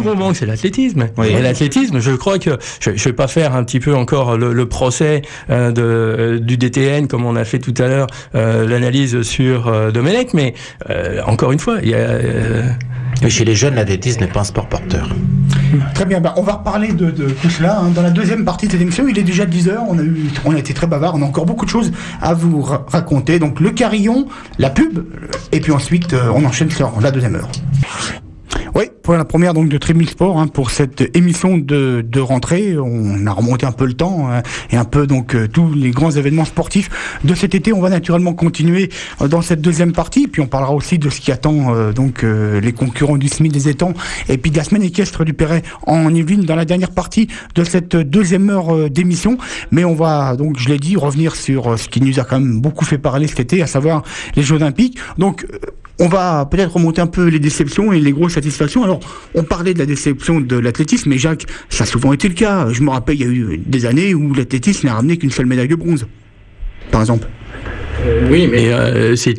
gros manque, c'est l'athlétisme. Oui. Et l'athlétisme, je crois que je vais pas faire un petit peu encore le procès du DTN comme on a fait tout à l'heure, l'analyse sur Domenech, mais encore une fois, il y a Mais chez les jeunes, l'athlétisme n'est pas un sport porteur. Très bien, on va reparler de tout cela dans la deuxième partie de cette émission. Il est déjà 10h, on a été très bavard, on a encore beaucoup de choses à vous raconter. Donc le carillon, la pub, et puis ensuite on enchaîne sur la deuxième heure. Oui, pour la première donc de Tribune Sport, pour cette émission de rentrée, on a remonté un peu le temps et un peu donc tous les grands événements sportifs de cet été. On va naturellement continuer dans cette deuxième partie, puis on parlera aussi de ce qui attend les concurrents du SMI des étangs et puis de la semaine équestre du Perret en Yvelines dans la dernière partie de cette deuxième heure d'émission. Mais on va donc, je l'ai dit, revenir sur ce qui nous a quand même beaucoup fait parler cet été, à savoir les Jeux Olympiques. Donc on va peut-être remonter un peu les déceptions et les grosses satisfactions. Alors, on parlait de la déception de l'athlétisme, mais Jacques, ça a souvent été le cas. Je me rappelle, il y a eu des années où l'athlétisme n'a ramené qu'une seule médaille de bronze, par exemple. Oui, mais si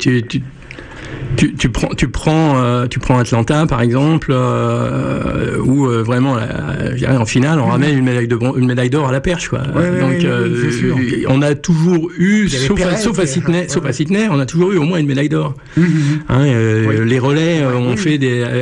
tu prends Atlanta par exemple, où vraiment en finale on ramène une médaille d'or à la perche, quoi. Donc c'est sûr. On a toujours eu, sauf à Sydney, on a toujours eu au moins une médaille d'or. Les relais ont fait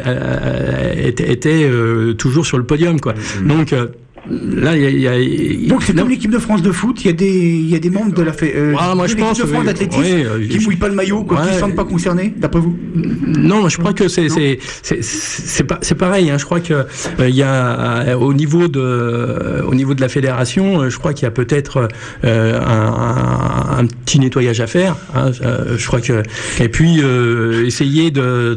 étaient toujours sur le podium, quoi. Donc là, donc c'est comme l'équipe de France de foot, il y a des membres de la moi je pense de France d'athlétisme qui mouillent pas le maillot, qui ne se sentent pas concernés, d'après vous? Non, je crois que c'est pareil. Je crois que il y a au niveau de la fédération, je crois qu'il y a peut-être un petit nettoyage à faire. Je crois que et puis essayer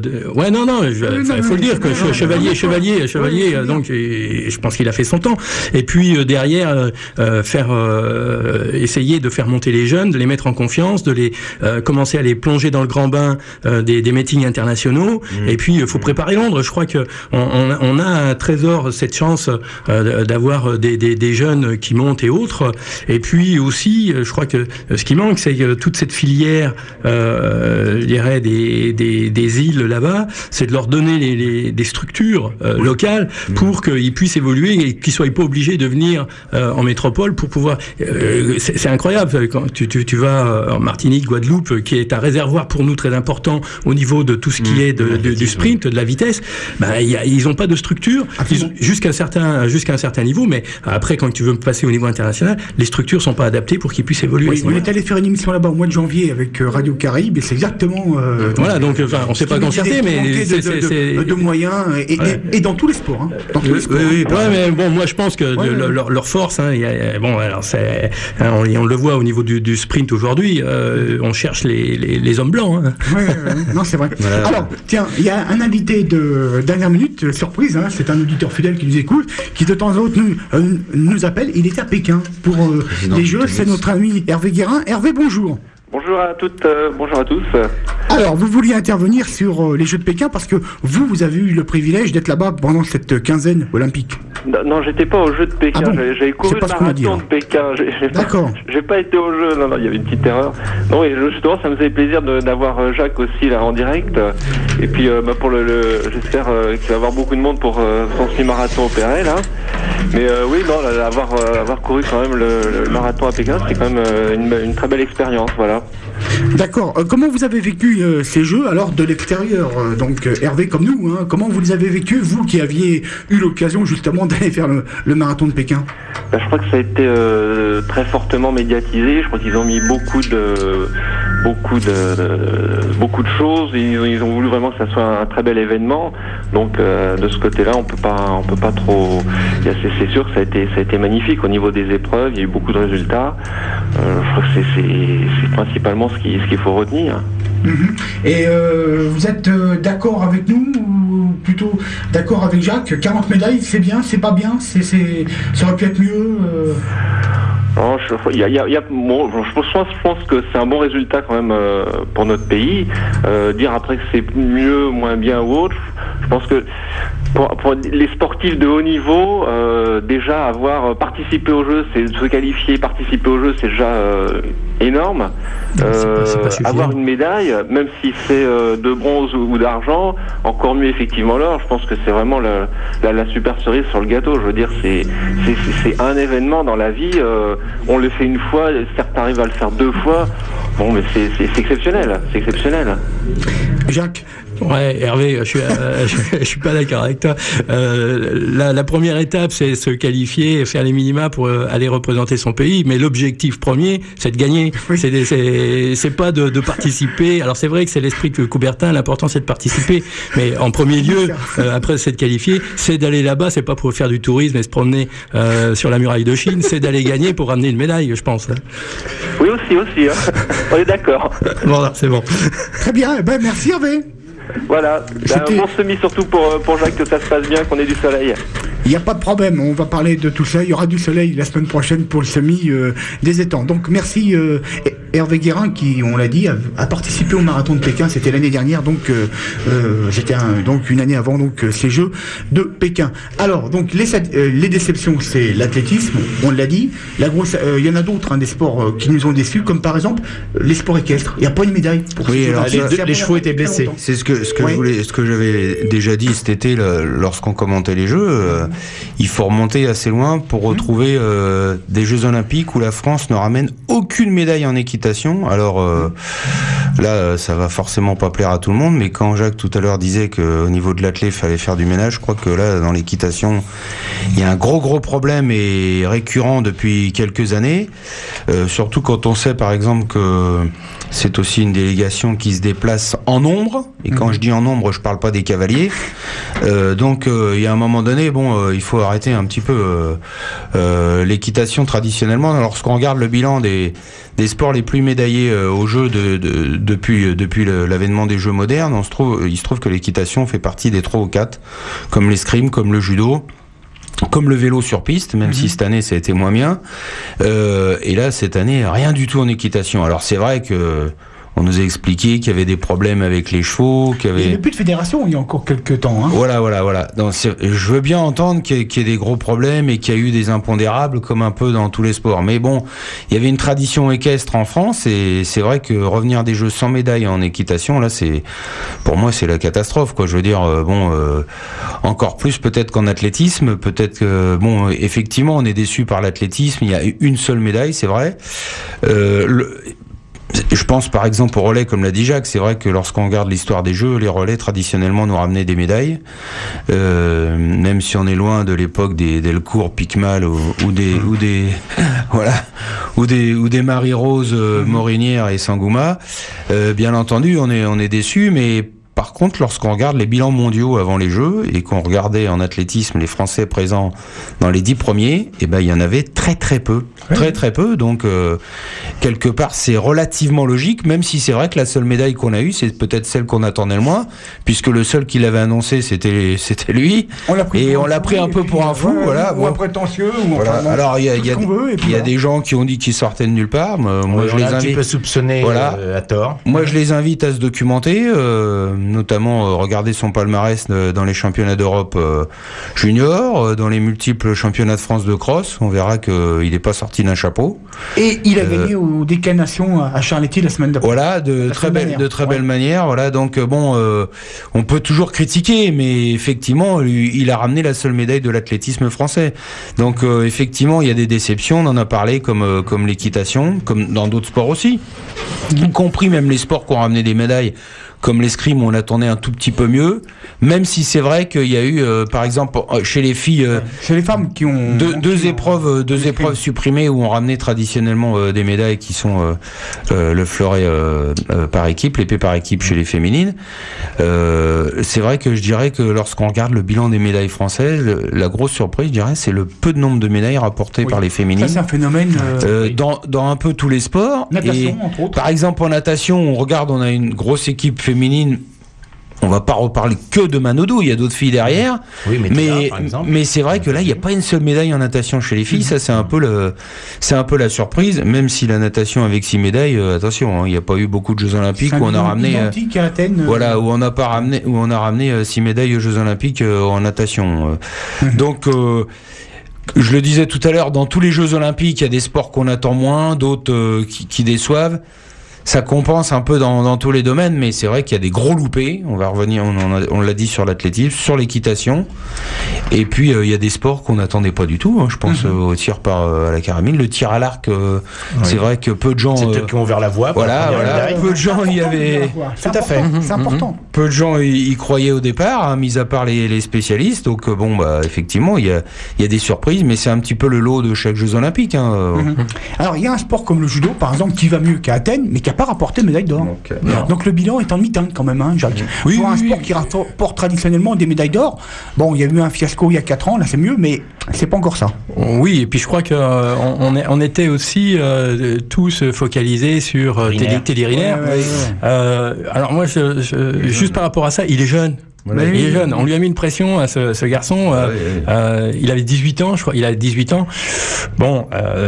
il faut le dire que Chevalier, donc je pense qu'il a fait son temps. Et puis derrière essayer de faire monter les jeunes, de les mettre en confiance, de les commencer à les plonger dans le grand bain des meetings internationaux. Et puis il faut préparer Londres. Je crois que on a un trésor, cette chance d'avoir des jeunes qui montent et autres. Et puis aussi, je crois que ce qui manque, c'est toute cette filière, je dirais des îles là-bas, c'est de leur donner des structures locales pour qu'ils puissent évoluer et qu'ils soient pas obligés de venir en métropole pour pouvoir. C'est incroyable quand tu vas en Martinique, Guadeloupe, qui est un réservoir pour nous très important au niveau de tout ce qui est du sprint, de la vitesse. Ils n'ont pas de structure jusqu'à un certain niveau, mais après quand tu veux passer au niveau international, les structures sont pas adaptées pour qu'ils puissent évoluer. Oui, on est allé faire une émission là-bas au mois de janvier avec Radio Caraïbes et c'est exactement. Voilà, donc on s'est pas concerté, mais de moyens et dans tous les sports. Dans tous les sports. Mais bon, moi je pense que leur force, on le voit au niveau du sprint aujourd'hui, on cherche les hommes blancs. Non, c'est vrai. Voilà. Alors, tiens, il y a un invité de dernière minute, surprise, c'est un auditeur fidèle qui nous écoute, qui de temps en temps nous appelle. Il était à Pékin pour les Jeux. C'est notre ami Hervé Guérin. Hervé, bonjour. Bonjour à toutes, bonjour à tous. Alors, vous vouliez intervenir sur les Jeux de Pékin parce que vous avez eu le privilège d'être là-bas pendant cette quinzaine olympique. Non, j'étais pas aux Jeux de Pékin. J'avais couru le marathon de Pékin. D'accord. J'ai pas été aux Jeux. Non, il y avait une petite erreur. Non, et justement, ça me faisait plaisir d'avoir Jacques aussi là en direct. Et puis, pour j'espère qu'il va y avoir beaucoup de monde pour son semi-marathon au Perret là. Mais oui, non, avoir couru quand même le marathon à Pékin, c'était quand même une très belle expérience, voilà. D'accord. Comment vous avez vécu ces Jeux alors de l'extérieur donc Hervé comme nous, comment vous les avez vécus, vous qui aviez eu l'occasion justement d'aller faire le marathon de Pékin? Je crois que ça a été très fortement médiatisé. Je crois qu'ils ont mis beaucoup de choses. Ils ont voulu vraiment que ça soit un très bel événement. Donc de ce côté-là, on peut pas trop. C'est sûr que ça a été magnifique au niveau des épreuves. Il y a eu beaucoup de résultats. Je crois que c'est principalement ce qu'il faut retenir. Et vous êtes d'accord avec nous ou plutôt d'accord avec Jacques? 40 médailles, c'est bien, c'est pas bien, ça aurait pu être mieux Non, je pense que c'est un bon résultat quand même pour notre pays. Dire après que c'est mieux, moins bien ou autre, je pense que Pour les sportifs de haut niveau, déjà avoir participé au jeu, c'est se qualifier, participer au jeu, c'est déjà énorme. C'est pas avoir une médaille, même si c'est de bronze ou d'argent, encore mieux effectivement l'or. Je pense que c'est vraiment la super cerise sur le gâteau. Je veux dire, c'est un événement dans la vie. On le fait une fois, certains arrivent à le faire 2 fois. Bon, mais c'est exceptionnel, c'est exceptionnel. Jacques. Ouais, Hervé, je suis pas d'accord avec toi. La première étape, c'est se qualifier et faire les minima pour aller représenter son pays. Mais l'objectif premier, c'est de gagner. Oui. C'est pas de participer. Alors c'est vrai que c'est l'esprit de Coubertin. L'important, c'est de participer. Mais en premier lieu, après c'est de qualifier, c'est d'aller là-bas. C'est pas pour faire du tourisme et se promener sur la muraille de Chine. C'est d'aller gagner pour ramener une médaille, je pense. Oui, aussi. Hein. On est d'accord. Voilà, c'est bon. Très bien. Ben merci Hervé. Voilà, un bon semis surtout pour Jacques, que ça se passe bien, qu'on ait du soleil. Il n'y a pas de problème, on va parler de tout ça. Il y aura du soleil la semaine prochaine pour le semis des étangs. Donc merci Hervé Guérin qui, on l'a dit, a participé au marathon de Pékin. C'était l'année dernière, donc j'étais donc une année avant donc ces Jeux de Pékin. Alors donc les déceptions, c'est l'athlétisme, on l'a dit. Il y en a d'autres, des sports qui nous ont déçus, comme par exemple les sports équestres. Il n'y a pas une médaille pour oui, alors les chevaux étaient blessés. C'est ce que j'avais déjà dit cet été lorsqu'on commentait les Jeux. Il faut remonter assez loin pour retrouver des Jeux Olympiques où la France ne ramène aucune médaille en équitation. Alors là, ça va forcément pas plaire à tout le monde, mais quand Jacques tout à l'heure disait qu'au niveau de l'athlète, il fallait faire du ménage, je crois que là, dans l'équitation, il y a un gros problème et récurrent depuis quelques années, surtout quand on sait par exemple que c'est aussi une délégation qui se déplace en nombre, et quand je dis en nombre, je parle pas des cavaliers. Donc il y a un moment donné, il faut arrêter un petit peu l'équitation traditionnellement. Lorsqu'on regarde le bilan des sports les plus médaillés aux Jeux depuis l'avènement des Jeux modernes, il se trouve que l'équitation fait partie des 3 ou 4, comme l'escrime, comme le judo, comme le vélo sur piste, même si cette année ça a été moins bien. Et là, cette année, rien du tout en équitation. Alors c'est vrai que on nous a expliqué qu'il y avait des problèmes avec les chevaux, qu'il y avait... Il n'y avait plus de fédération il y a encore quelques temps. Voilà. Donc, je veux bien entendre qu'il y ait des gros problèmes et qu'il y a eu des impondérables comme un peu dans tous les sports. Mais bon, il y avait une tradition équestre en France et c'est vrai que revenir des Jeux sans médaille en équitation, là, pour moi, c'est la catastrophe, quoi. Je veux dire, encore plus peut-être qu'en athlétisme, peut-être que, effectivement, on est déçu par l'athlétisme. Il y a une seule médaille, c'est vrai. Je pense par exemple au relais, comme l'a dit Jacques. C'est vrai que lorsqu'on regarde l'histoire des Jeux, les relais traditionnellement nous ramenaient des médailles, même si on est loin de l'époque des Delcourt, Picmal ou des Marie-Rose, Morinière et Sangouma. Bien entendu, on est déçus, mais par contre, lorsqu'on regarde les bilans mondiaux avant les Jeux et qu'on regardait en athlétisme les Français présents dans les 10 premiers, il y en avait très peu. Très peu. Donc, quelque part, c'est relativement logique, même si c'est vrai que la seule médaille qu'on a eue, c'est peut-être celle qu'on attendait le moins, puisque le seul qui l'avait annoncé, c'était lui. On l'a pris un peu pour un fou, voilà. Ou un prétentieux. Alors, il y a des gens qui ont dit qu'ils sortaient de nulle part. Moi, je les invite. Un petit peu soupçonné à tort. Moi, je les invite à se documenter. Notamment regarder son palmarès dans les championnats d'Europe junior, dans les multiples championnats de France de cross, on verra qu'il n'est pas sorti d'un chapeau. Et il a gagné aux déclinations à Charletti la semaine d'après. Voilà, de très belle manière. Voilà, donc on peut toujours critiquer, mais effectivement, il a ramené la seule médaille de l'athlétisme français. Donc effectivement, il y a des déceptions, on en a parlé, comme l'équitation, comme dans d'autres sports aussi, y compris même les sports qui ont ramené des médailles, comme l'escrime, on attendait un tout petit peu mieux, même si c'est vrai qu'il y a eu, par exemple, chez les filles, chez les femmes qui ont deux épreuves supprimées où on ramenait traditionnellement des médailles qui sont le fleuret par équipe, l'épée par équipe chez les féminines. C'est vrai que je dirais que lorsqu'on regarde le bilan des médailles françaises, la grosse surprise, je dirais, c'est le peu de nombre de médailles rapportées par les féminines. Ça, c'est un phénomène dans un peu tous les sports. Natation, entre autres. Par exemple, en natation, on a une grosse équipe féminine on va pas reparler que de Manodou, il y a d'autres filles derrière. Oui, mais c'est vrai que là, il n'y a pas une seule médaille en natation chez les filles. Ça, c'est un peu la surprise, même si la natation avec 6 médailles, attention, il n'y a pas eu beaucoup de Jeux Olympiques où on a ramené, à Athènes, où on a ramené 6 médailles aux Jeux Olympiques en natation. Donc, je le disais tout à l'heure, dans tous les Jeux Olympiques, il y a des sports qu'on attend moins, d'autres qui déçoivent. Ça compense un peu dans tous les domaines, mais c'est vrai qu'il y a des gros loupés. On va revenir, on l'a dit sur l'athlétisme, sur l'équitation. Et puis, il y a des sports qu'on n'attendait pas du tout. Je pense au tir à la carabine, le tir à l'arc. C'est vrai que peu de gens... C'est peut-être qui ont ouvert la voie. Voilà. Peu de gens y avaient... Tout à fait. C'est important. Peu de gens y croyaient au départ, mis à part les spécialistes. Donc, effectivement, il y a des surprises, mais c'est un petit peu le lot de chaque Jeux Olympiques. Alors, il y a un sport comme le judo, par exemple, qui va mieux qu'à Athènes, mais qui n'a pas rapporté médaille d'or. Donc le bilan est en demi-teinte quand même, Jacques. Pour un sport qui rapporte traditionnellement des médailles d'or, bon, il y a eu un fiasco il y a 4 ans, là c'est mieux, mais c'est pas encore ça. Oui, et puis je crois que on était aussi tous focalisés sur Teddy Riner. Alors moi, juste par rapport à ça, il est jeune. Il est jeune. On lui a mis une pression à ce garçon. Il avait 18 ans, je crois. Il a 18 ans. Bon,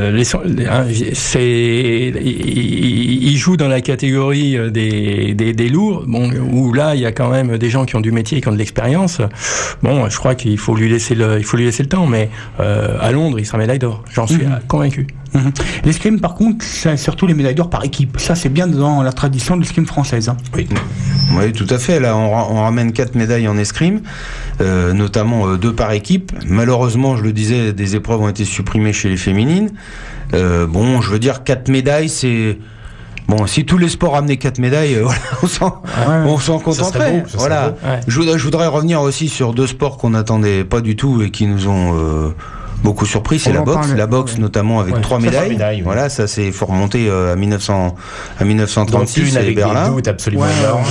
il joue dans la catégorie des lourds. Bon, où là, il y a quand même des gens qui ont du métier, qui ont de l'expérience. Bon, je crois qu'il faut lui laisser le temps. Mais à Londres, il sera médaille d'or. J'en suis convaincu. L'escrime, par contre, c'est surtout les médailles d'or par équipe. Ça, c'est bien dans la tradition de l'escrime française. Oui, tout à fait. Là, on ramène 4 médailles en escrime, notamment 2 par équipe. Malheureusement, je le disais, des épreuves ont été supprimées chez les féminines. Je veux dire, 4 médailles, c'est... Bon, si tous les sports amenaient 4 médailles, on s'en contenterait. Voilà. Je voudrais revenir aussi sur 2 sports qu'on n'attendait pas du tout et qui nous ont... beaucoup surpris, c'est la boxe notamment avec 3 médailles. Voilà, ça faut remonter à 1936 avec Berlin. Des doutes absolument énormes.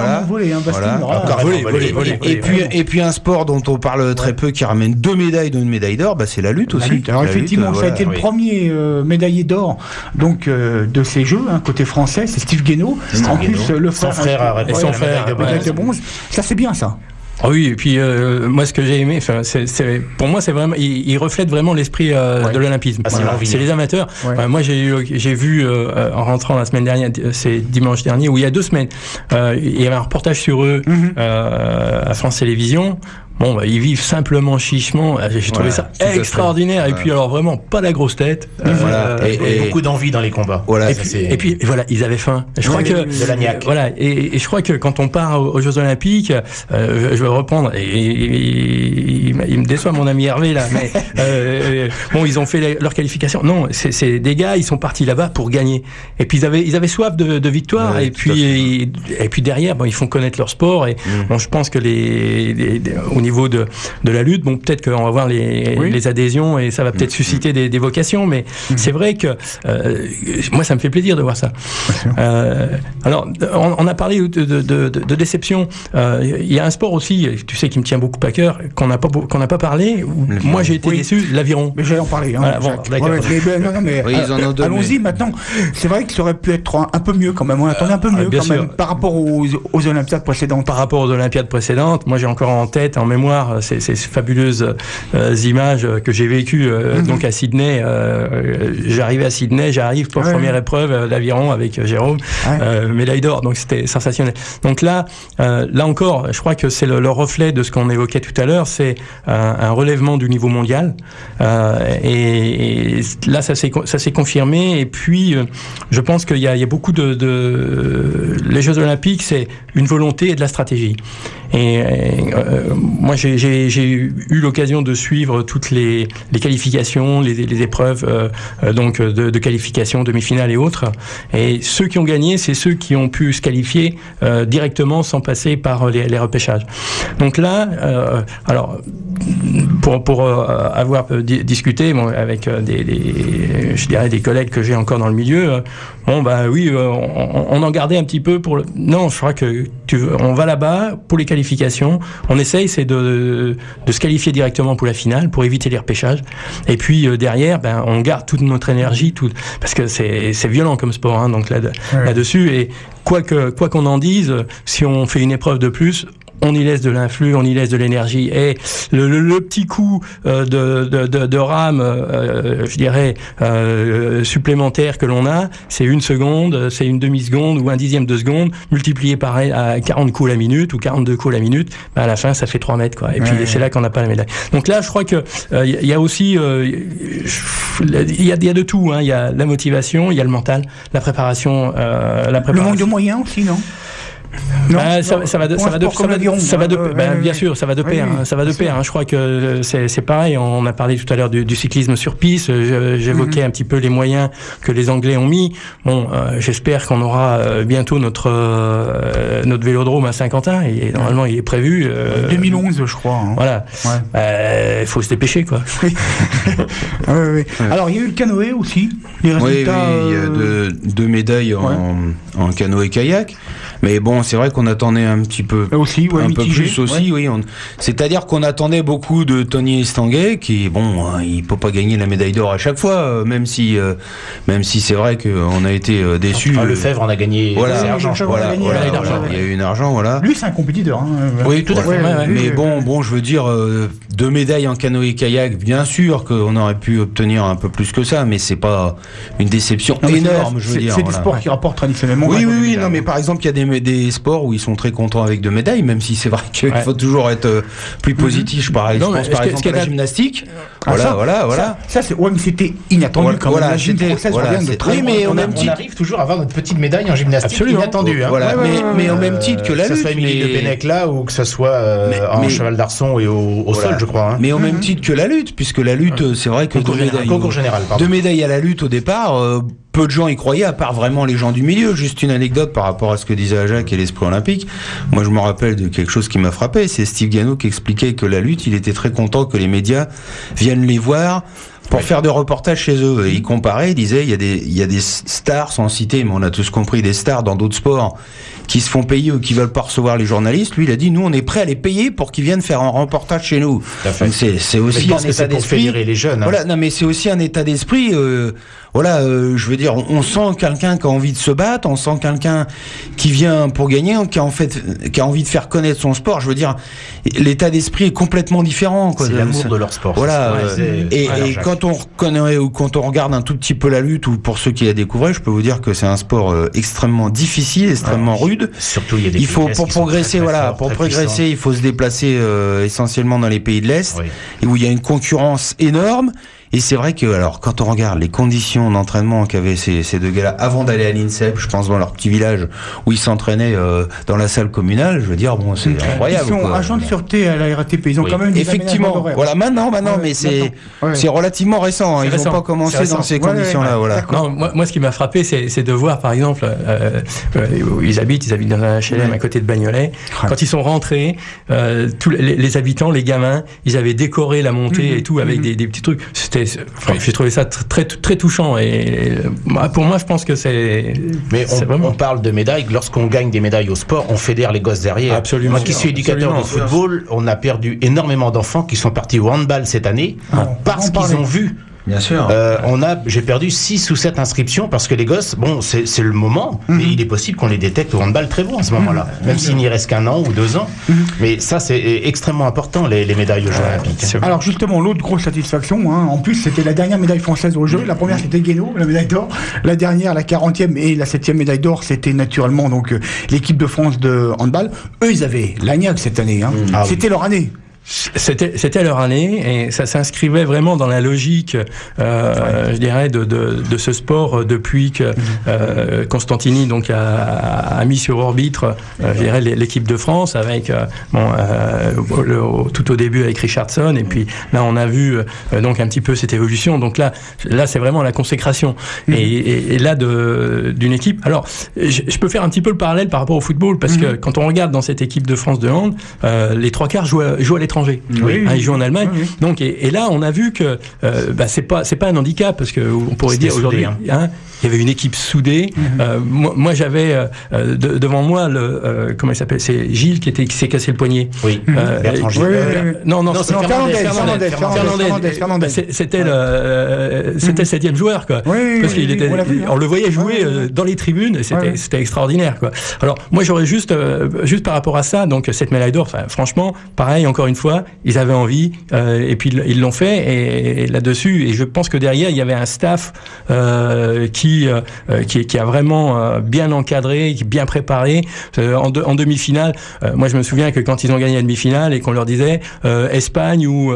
Et puis un sport dont on parle très peu qui ramène 2 médailles, dont une médaille d'or, c'est la lutte aussi. Alors effectivement, ça a été le premier médaillé d'or donc de ces Jeux, côté français, c'est Steve Guénaud. En plus, le frère et son frère médaille de bronze. Ça c'est bien ça. Ah oui, et puis moi ce que j'ai aimé, pour moi c'est vraiment, il reflète vraiment l'esprit de l'olympisme. C'est les amateurs. Moi j'ai vu en rentrant la semaine dernière, c'est dimanche dernier, où il y a 2 semaines, il y avait un reportage sur eux à France Télévisions. Bon, ils vivent simplement, chichement. J'ai trouvé ça extraordinaire. Et puis, alors, vraiment, pas la grosse tête. Et beaucoup d'envie dans les combats. Voilà. Et puis, voilà, ils avaient faim. Je crois que. De la niaque. Voilà. Et je crois que quand on part aux Jeux Olympiques, je vais reprendre, il me déçoit mon ami Hervé, là, mais, bon, ils ont fait leur qualification. Non, c'est des gars, ils sont partis là-bas pour gagner. Et puis, ils avaient soif de victoire. Et puis derrière, bon, ils font connaître leur sport. Et, bon, je pense que au niveau de la lutte, bon, peut-être qu'on va voir les adhésions et ça va peut-être susciter des vocations, mais c'est vrai que moi ça me fait plaisir de voir ça. Alors on a parlé de déception. Il y a un sport aussi, tu sais, qui me tient beaucoup à cœur, qu'on n'a pas parlé. Moi j'ai été déçu, l'aviron. Mais j'allais en parler. Voilà, bon, d'accord. Allons-y maintenant. C'est vrai que ça aurait pu être un peu mieux quand même. On attendait un peu mieux quand même par rapport aux Olympiades précédentes. Par rapport aux Olympiades précédentes, moi j'ai encore en tête, en mémoire, ces fabuleuses images que j'ai vécues donc à Sydney. J'arrivais à Sydney, pour première épreuve l'aviron avec Jérôme, médaille d'or, donc c'était sensationnel. Donc là encore, je crois que c'est le reflet de ce qu'on évoquait tout à l'heure, c'est un relèvement du niveau mondial, et là ça s'est confirmé. Et puis je pense qu'il y a beaucoup les Jeux Olympiques, c'est une volonté et de la stratégie. Et moi j'ai eu l'occasion de suivre toutes les qualifications, les épreuves donc de qualification, demi-finale et autres. Et ceux qui ont gagné, c'est ceux qui ont pu se qualifier directement sans passer par les repêchages. Donc là, alors pour avoir discuté avec je dirais des collègues que j'ai encore dans le milieu, Bon, bah oui, on en gardait un petit peu pour le... Non, je crois que on va là-bas pour les qualifications. On essaye, c'est de se qualifier directement pour la finale, pour éviter les repêchages. Et puis derrière, ben on garde toute notre énergie, parce que c'est violent comme sport, hein, donc là-dessus. Et quoi qu'on en dise, si on fait une épreuve de plus, on y laisse de l'influx, on y laisse de l'énergie. Et le petit coup de rame, je dirais, supplémentaire que l'on a, c'est 1 seconde, c'est une demi-seconde ou 1/10 de seconde, multiplié par à 40 coups la minute ou 42 coups la minute, à la fin, ça fait 3 mètres, quoi. Et puis, c'est là qu'on n'a pas la médaille. Donc là, je crois que il y a aussi, il y a de tout, hein. Il y a la motivation, il y a le mental, la préparation. Le manque de moyens aussi, non? Bien sûr, ça va de pair. Oui, ça va de pair. Je crois que c'est pareil. On a parlé tout à l'heure du cyclisme sur piste. J'évoquais un petit peu les moyens que les Anglais ont mis. Bon, j'espère qu'on aura bientôt notre vélodrome à Saint-Quentin. Et normalement, il est prévu. 2011, je crois. Hein. Voilà. Il faut se dépêcher, quoi. Oui. Alors, il y a eu le canoë aussi. Les résultats. Oui, il y a 2 médailles en canoë-kayak. Mais bon, c'est vrai qu'on attendait un petit peu, aussi, un peu mitigé, plus aussi, oui. C'est-à-dire qu'on attendait beaucoup de Tony Estanguet, qui, bon, il peut pas gagner la médaille d'or à chaque fois, même si c'est vrai qu'on a été déçus. Lefebvre en a gagné. Voilà, argent. Il y a eu une argent, voilà. Lui, c'est un compétiteur. Hein. Oui, tout à fait. Mais bon, je veux dire, 2 médailles en canoë-kayak, bien sûr qu'on aurait pu obtenir un peu plus que ça, mais c'est pas une déception énorme, je veux dire. C'est des sports qui rapportent traditionnellement. Oui, non, mais par exemple, il y a des sports où ils sont très contents avec 2 médailles, même si c'est vrai qu'il faut toujours être plus positif. Je pense par exemple à la gymnastique. Voilà. Ça c'est mais c'était inattendu quand même. Oui, mais on arrive toujours à avoir notre petite médaille en gymnastique. Absolument. Inattendue. Mais au même titre que la lutte. Que ce soit Émilie Le Pennec là, ou que ce soit en cheval d'arçon et au sol, je crois. Mais au même titre que la lutte, puisque la lutte, c'est vrai que concours général, 2 médailles à la lutte au départ, peu de gens y croyaient, à part vraiment les gens du milieu. Juste une anecdote par rapport à ce que disait Jacques et l'esprit olympique. Moi, je me rappelle de quelque chose qui m'a frappé. C'est Steve Gano qui expliquait que la lutte, il était très content que les médias viennent les voir pour faire des reportages chez eux. Et il comparait, il disait, il y a des stars, sans citer, mais on a tous compris, des stars dans d'autres sports qui se font payer ou qui veulent pas recevoir les journalistes. Lui, il a dit, nous, on est prêt à les payer pour qu'ils viennent faire un reportage chez nous. Donc c'est aussi un état d'esprit. Fédérer les jeunes. Voilà, non, mais c'est aussi un état d'esprit. Je veux dire, on sent quelqu'un qui a envie de se battre, on sent quelqu'un qui vient pour gagner, qui a envie de faire connaître son sport. Je veux dire, l'état d'esprit est complètement différent, quoi. C'est l'amour de leur sport. Voilà. Et quand on reconnaît ou quand on regarde un tout petit peu la lutte, ou pour ceux qui la découvraient, je peux vous dire que c'est un sport extrêmement difficile, extrêmement rude. Surtout, il y a des pour progresser, il faut se déplacer essentiellement dans les pays de l'Est, et où il y a une concurrence énorme. Et c'est vrai que, alors, quand on regarde les conditions d'entraînement qu'avaient ces 2 gars-là avant d'aller à l'INSEP, je pense dans leur petit village où ils s'entraînaient dans la salle communale, je veux dire, bon, c'est incroyable. Ils sont agents de sûreté à la RATP, ils ont quand même des effectivement. Voilà, maintenant, mais c'est relativement récent. Ils n'ont pas commencé dans ces conditions-là. Voilà. Non, moi, ce qui m'a frappé, c'est de voir, par exemple, où ils habitent dans un HLM à côté de Bagnolet. Quand ils sont rentrés, tous les habitants, les gamins, ils avaient décoré la montée et tout avec des petits trucs. J'ai trouvé ça très touchant, et pour moi, je pense que c'est. Mais on parle de médailles. Lorsqu'on gagne des médailles au sport, on fédère les gosses derrière. Absolument. Moi qui suis éducateur de football, on a perdu énormément d'enfants qui sont partis au handball cette année parce qu'ils ont vu. Bien sûr. J'ai perdu 6 ou 7 inscriptions parce que les gosses, bon, c'est le moment, mais il est possible qu'on les détecte au handball très bon à ce moment-là, même s'il n'y reste qu'1 an ou 2 ans. Mais ça, c'est extrêmement important, les médailles aux Jeux Olympiques. Alors justement, l'autre grosse satisfaction, en plus, c'était la dernière médaille française aux Jeux. La première, c'était Guénaud, la médaille d'or. La dernière, la 40e et la 7e médaille d'or, c'était naturellement donc l'équipe de France de handball. Eux, ils avaient l'agnac cette année. C'était leur année. C'était leur année, et ça s'inscrivait vraiment dans la logique, je dirais, de ce sport depuis que Constantini donc a mis sur orbite, je dirais, l'équipe de France avec tout au début avec Richardson, et puis là on a vu donc un petit peu cette évolution. Donc là c'est vraiment la consécration et là d'une équipe. Alors je peux faire un petit peu le parallèle par rapport au football, parce que quand on regarde dans cette équipe de France de hand, les 3/4 jouent à l'étranger. Ils jouent en Allemagne. Donc et là on a vu que c'est pas un handicap, parce que on pourrait dire aujourd'hui il y avait une équipe soudée. Moi j'avais devant moi comment il s'appelle, c'est Gilles qui s'est cassé le poignet. Oui. Bertrand Gilles. Non, c'est Fernandez. C'était le 7e joueur, quoi. Parce qu'il était, on le voyait jouer dans les tribunes, c'était extraordinaire, quoi. Alors moi j'aurais juste par rapport à ça, donc cette médaille d'or, franchement, pareil, encore une fois, ils avaient envie et puis ils l'ont fait et là-dessus, et je pense que derrière il y avait un staff qui a vraiment bien encadré, bien préparé. En demi-finale, moi je me souviens que quand ils ont gagné la demi-finale et qu'on leur disait Espagne ou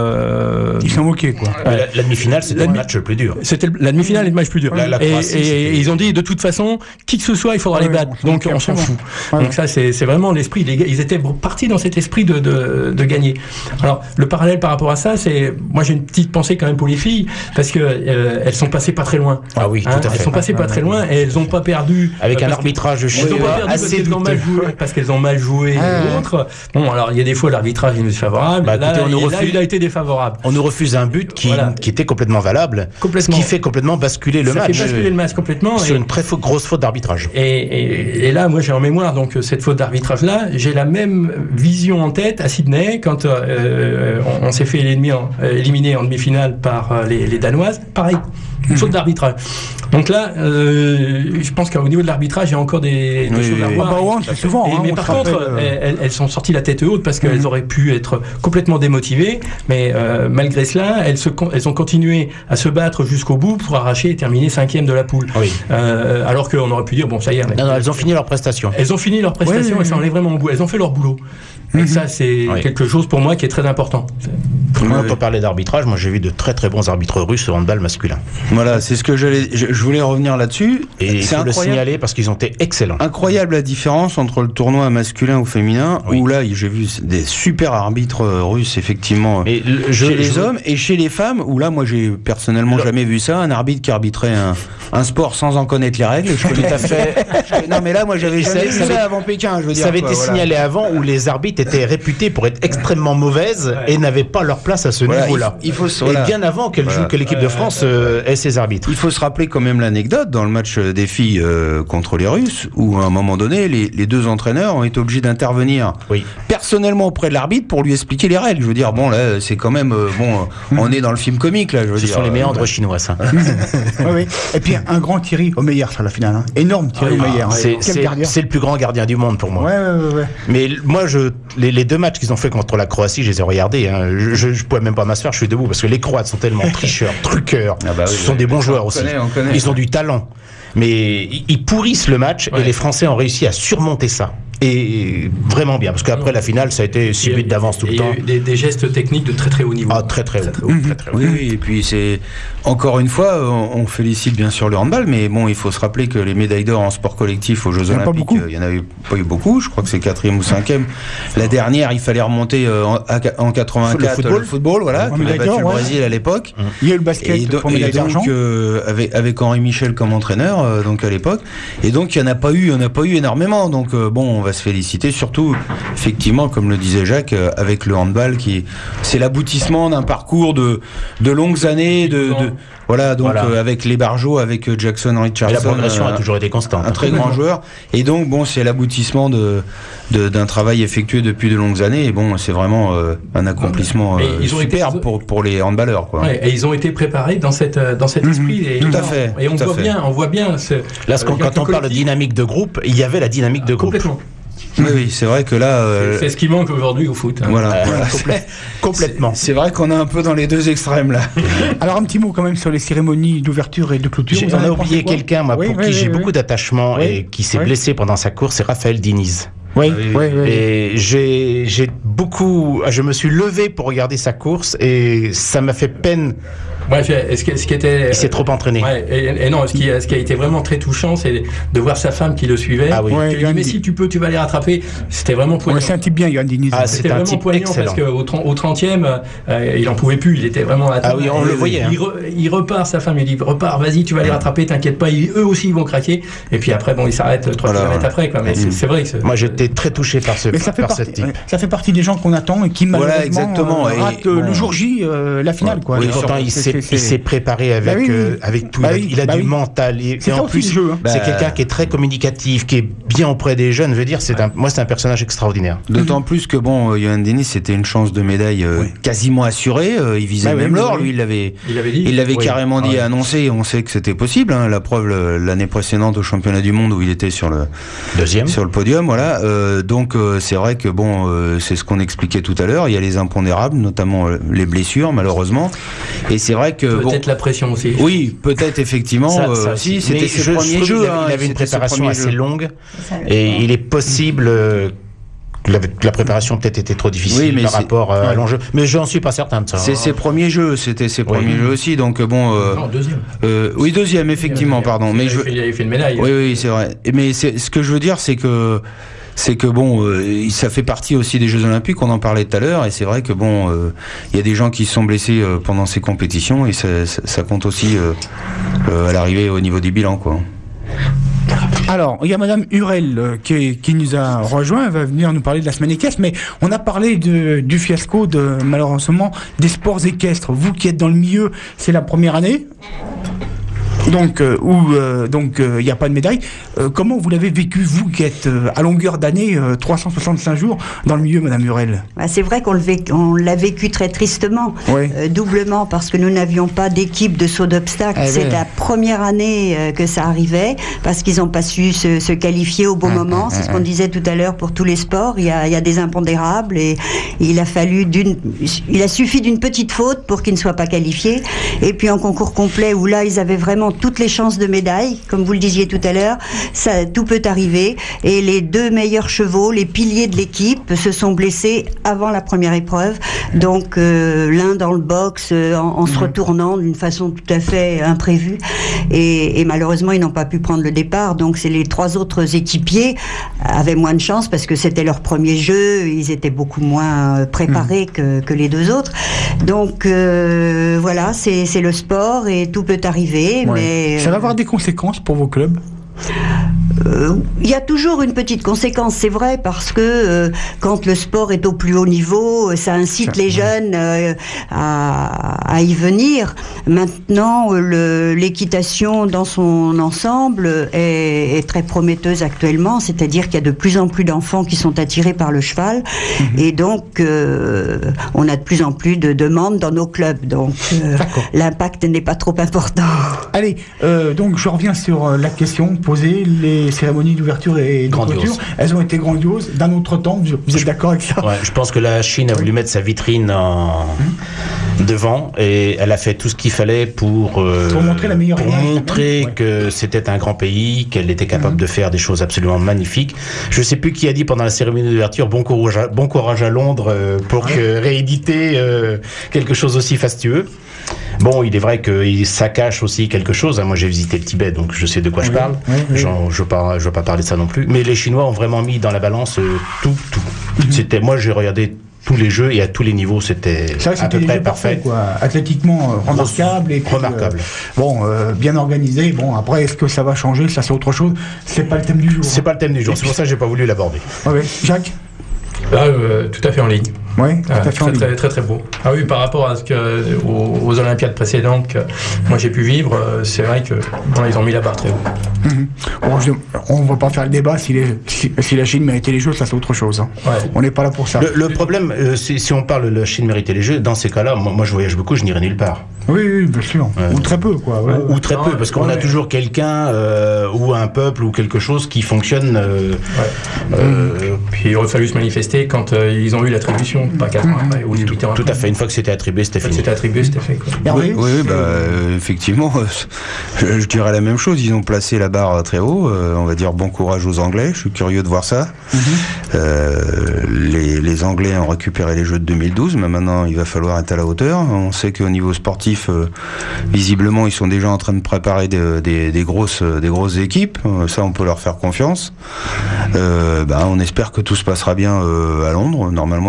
ils s'en moquaient, quoi. La demi-finale, c'était le match le plus dur. C'était la demi-finale et le match le plus dur. Et ils ont dit de toute façon, qui que ce soit, il faudra les battre. Donc on s'en fout. Donc ça c'est vraiment l'esprit. Ils étaient partis dans cet esprit de gagner. Alors le parallèle par rapport à ça, c'est, moi j'ai une petite pensée quand même pour les filles, parce que elles sont passées pas très loin. Ah oui, tout à fait. Elles sont passées pas très loin et elles ont pas perdu avec un arbitrage assez douteux, parce qu'elles ont mal joué et autres. Bon, alors il y a des fois l'arbitrage il nous est favorable. Il a été défavorable. On nous refuse un but qui était complètement valable, ce qui fait complètement basculer le match. Ça fait basculer le match complètement sur une très grosse faute d'arbitrage. Et là, moi j'ai en mémoire donc cette faute d'arbitrage là, j'ai la même vision en tête à Sydney quand on s'est fait éliminer en demi-finale par les Danoises. Pareil, une faute d'arbitrage. Donc là, je pense qu'au niveau de l'arbitrage, il y a encore des choses à voir. C'est souvent. Mais par contre, elles sont sorties la tête haute parce qu'elles auraient pu être complètement démotivées. Mais malgré cela, elles ont continué à se battre jusqu'au bout pour arracher et terminer 5e de la poule. Oui. Alors qu'on aurait pu dire, bon, ça y est. Non, elles ont fini leur prestation. Elles ont fini leur prestation et ça en est vraiment au bout. Elles ont fait leur boulot. Et ça, c'est quelque chose pour moi qui est très important. Quand on parlait d'arbitrage, moi j'ai vu de très très bons arbitres russes au handball masculin. Voilà, c'est ce que je voulais revenir là-dessus. Et il faut le signaler parce qu'ils ont été excellents. Incroyable la différence entre le tournoi masculin ou féminin, où là j'ai vu des super arbitres russes effectivement chez les hommes, et chez les femmes, où là moi j'ai personnellement jamais vu ça, un arbitre qui arbitrait un sport sans en connaître les règles. Je connais tout à fait. Non mais là moi j'avais jamais vu ça avant Pékin. Je veux dire, ça avait été signalé avant, où les arbitres étaient réputés pour être extrêmement mauvaises et n'avaient pas leur place à ce niveau-là. Et bien avant que l'équipe de France ait ses arbitres. Il faut se rappeler quand même l'anecdote dans le match des filles contre les Russes, où à un moment donné les deux entraîneurs ont été obligés d'intervenir personnellement auprès de l'arbitre pour lui expliquer les règles. Je veux dire, bon là c'est quand même on est dans le film comique là. Ce sont les méandres chinois, ça. Oui. Et puis un grand Thierry Omeyer sur la finale, hein. Énorme Thierry Omeyer. C'est le plus grand gardien du monde pour moi. Ouais. Mais moi les deux matchs qu'ils ont fait contre la Croatie, je les ai regardés. Hein. Je pouvais même pas m'asseoir, je suis debout parce que les Croates sont tellement tricheurs, truqueurs. Ce sont des bons joueurs aussi. On connaît. Ils ont du talent. Mais ils pourrissent le match et les Français ont réussi à surmonter ça. Et vraiment bien, parce qu'après la finale, ça a été 6 buts d'avance tout le temps. Il y a eu des gestes techniques de très très haut niveau. Ah, très très haut. Oui, et puis c'est encore une fois, on félicite bien sûr le handball, mais bon, il faut se rappeler que les médailles d'or en sport collectif aux Jeux Olympiques, il y en a pas eu beaucoup. Je crois que c'est 4e ou 5e. La dernière, il fallait remonter en 84 le football, voilà, qui a battu le Brésil à l'époque. Il y a eu le basket pour médaille d'argent. Avec Henri Michel comme entraîneur, donc à l'époque. Et donc il y en a pas eu énormément. Donc bon, on va se féliciter, surtout effectivement, comme le disait Jacques, avec le handball c'est l'aboutissement d'un parcours de longues années avec les Barjots, avec Jackson Richardson. Et la progression a toujours été constante. Un très grand joueur. Et donc bon, c'est l'aboutissement d'un travail effectué depuis de longues années. Et bon, c'est vraiment un accomplissement superbe pour les handballeurs, quoi. Et ils ont été préparés dans cet esprit. Et tout à fait. Et on voit bien. Là, quand on parle de dynamique de groupe, il y avait la dynamique de groupe. Complètement. Oui, c'est vrai que là... c'est ce qui manque aujourd'hui au foot. Hein. Voilà. Complètement. C'est vrai qu'on est un peu dans les deux extrêmes, là. Alors, un petit mot quand même sur les cérémonies d'ouverture et de clôture. On a oublié quelqu'un, moi, pour qui j'ai beaucoup d'attachement et qui s'est blessé pendant sa course, c'est Raphaël Diniz. Oui. Et j'ai beaucoup... Je me suis levé pour regarder sa course et ça m'a fait peine. Ouais, ce qui était... Il s'est trop entraîné. Ouais, et non, ce qui a été vraiment très touchant, c'est de voir sa femme qui le suivait. Ah oui. Qui lui dit, mais si tu vas les rattraper. C'était vraiment poignant. C'est un type bien, Yann Diniz. C'était vraiment poignant excellent. Parce qu'au 30e, il en pouvait plus. Il était vraiment à la Ah oui, on le voyait. Il repart, sa femme, il dit, repars, vas-y, tu vas les rattraper, t'inquiète pas. Eux aussi, ils vont craquer. Et puis après, bon, il s'arrête 3 km après, quoi. Mais c'est vrai que moi, j'étais été très touché par cette type. Ça fait partie des gens qu'on attend et qui malheureusement ratent le jour J la finale. Quoi. Oui, pourtant il s'est préparé avec tout. Il a du mental. Et en plus, c'est quelqu'un qui est très communicatif, qui est bien auprès des jeunes. Je veux dire, moi c'est un personnage extraordinaire. D'autant plus que Yohann Diniz, c'était une chance de médaille quasiment assurée. Il visait même l'or. Lui, il l'avait carrément dit et annoncé. On sait que c'était possible. La preuve l'année précédente au championnat du monde où il était sur le podium. Voilà. Donc c'est vrai que c'est ce qu'on expliquait tout à l'heure. Il y a les impondérables, notamment les blessures, malheureusement. Et c'est vrai que peut-être la pression aussi. Oui, peut-être effectivement. Si c'était ses premiers jeux. Il avait une préparation assez longue et il est possible que la préparation peut-être était trop difficile par rapport à l'enjeu. Mais j'en suis pas certain de ça. C'est ses premiers jeux, c'était ses premiers jeux aussi. Donc non, deuxième. Oui, deuxième, effectivement, pardon. Mais il avait fait une médaille. Oui, c'est vrai. Mais ce que je veux dire, c'est que ça fait partie aussi des Jeux Olympiques, on en parlait tout à l'heure, et c'est vrai que il y a des gens qui se sont blessés pendant ces compétitions, et ça compte aussi à l'arrivée au niveau du bilan, quoi. Alors, il y a Madame Hurel qui nous a rejoint, elle va venir nous parler de la semaine équestre, mais on a parlé du fiasco malheureusement des sports équestres. Vous qui êtes dans le milieu, c'est la première année. Donc, il n'y a pas de médaille. Comment vous l'avez vécu, vous qui êtes à longueur d'année, 365 jours dans le milieu, Madame Hurel? C'est vrai qu'on l'a vécu très tristement, doublement, parce que nous n'avions pas d'équipe de saut d'obstacles. C'est la première année que ça arrivait, parce qu'ils n'ont pas su se qualifier au bon moment. C'est ce qu'on disait tout à l'heure pour tous les sports. Il y a des impondérables, et il a suffi d'une petite faute pour qu'ils ne soient pas qualifiés. Et puis en concours complet, où là, ils avaient vraiment toutes les chances de médaille, comme vous le disiez tout à l'heure, tout peut arriver. Et les deux meilleurs chevaux, les piliers de l'équipe, se sont blessés avant la première épreuve. Donc l'un dans le box en se retournant d'une façon tout à fait imprévue. Et malheureusement, ils n'ont pas pu prendre le départ. Donc c'est les trois autres équipiers avaient moins de chance parce que c'était leur premier jeu. Ils étaient beaucoup moins préparés que les deux autres. Donc voilà, c'est le sport et tout peut arriver. Mais ça va avoir des conséquences pour vos clubs? Il y a toujours une petite conséquence, c'est vrai, parce que quand le sport est au plus haut niveau, ça incite les jeunes à y venir. Maintenant, l'équitation dans son ensemble est très prometteuse actuellement, c'est-à-dire qu'il y a de plus en plus d'enfants qui sont attirés par le cheval, et donc on a de plus en plus de demandes dans nos clubs, donc l'impact n'est pas trop important. Allez, donc je reviens sur la question posée. Les cérémonies d'ouverture et de clôture, elles ont été grandioses. D'un autre temps, vous êtes d'accord avec ça? Je pense que la Chine a voulu mettre sa vitrine devant, et elle a fait tout ce qu'il fallait pour montrer la meilleure montrer que c'était un grand pays, qu'elle était capable de faire des choses absolument magnifiques. Je ne sais plus qui a dit pendant la cérémonie d'ouverture bon courage à Londres pour rééditer quelque chose aussi fastueux. Bon, il est vrai que ça cache aussi quelque chose. Moi, j'ai visité le Tibet, donc je sais de quoi je parle. Je ne veux pas parler de ça non plus. Mais les Chinois ont vraiment mis dans la balance tout. Moi, j'ai regardé tous les jeux, et à tous les niveaux, c'était à peu près parfait. Athlétiquement remarquable. Remarquable. Bien organisé. Bon, après, est-ce que ça va changer? Ça, c'est autre chose. C'est pas le thème du jour. C'est pas le thème du jour. C'est pour ça que j'ai pas voulu l'aborder. Jacques? Tout à fait en ligne. Oui, tout à fait très, très très beau. Ah oui, par rapport à aux Olympiades précédentes que moi j'ai pu vivre, c'est vrai que ils ont mis la barre très haut. On ne va pas faire le débat si la Chine méritait les Jeux, ça c'est autre chose. On n'est pas là pour ça. Le problème, si on parle de la Chine méritait les Jeux, dans ces cas-là, moi je voyage beaucoup, je n'irai nulle part. Oui, bien sûr. Ou très peu, quoi. Ou très peu, parce qu'on a toujours quelqu'un ou un peuple ou quelque chose qui fonctionne. Puis il aurait fallu se manifester quand ils ont eu l'attribution, pas 4 ans après. Tout à fait. Une fois que c'était attribué, c'était fini. C'était attribué, c'était fait. Oui, effectivement, je dirais la même chose. Ils ont placé la barre très haut. On va dire bon courage aux Anglais. Je suis curieux de voir ça. Les Anglais ont récupéré les Jeux de 2012, mais maintenant il va falloir être à la hauteur. On sait qu'au niveau sportif, visiblement, ils sont déjà en train de préparer des grosses équipes. Ça, on peut leur faire confiance. On espère que tout se passera bien à Londres. Normalement, il n'y a pas de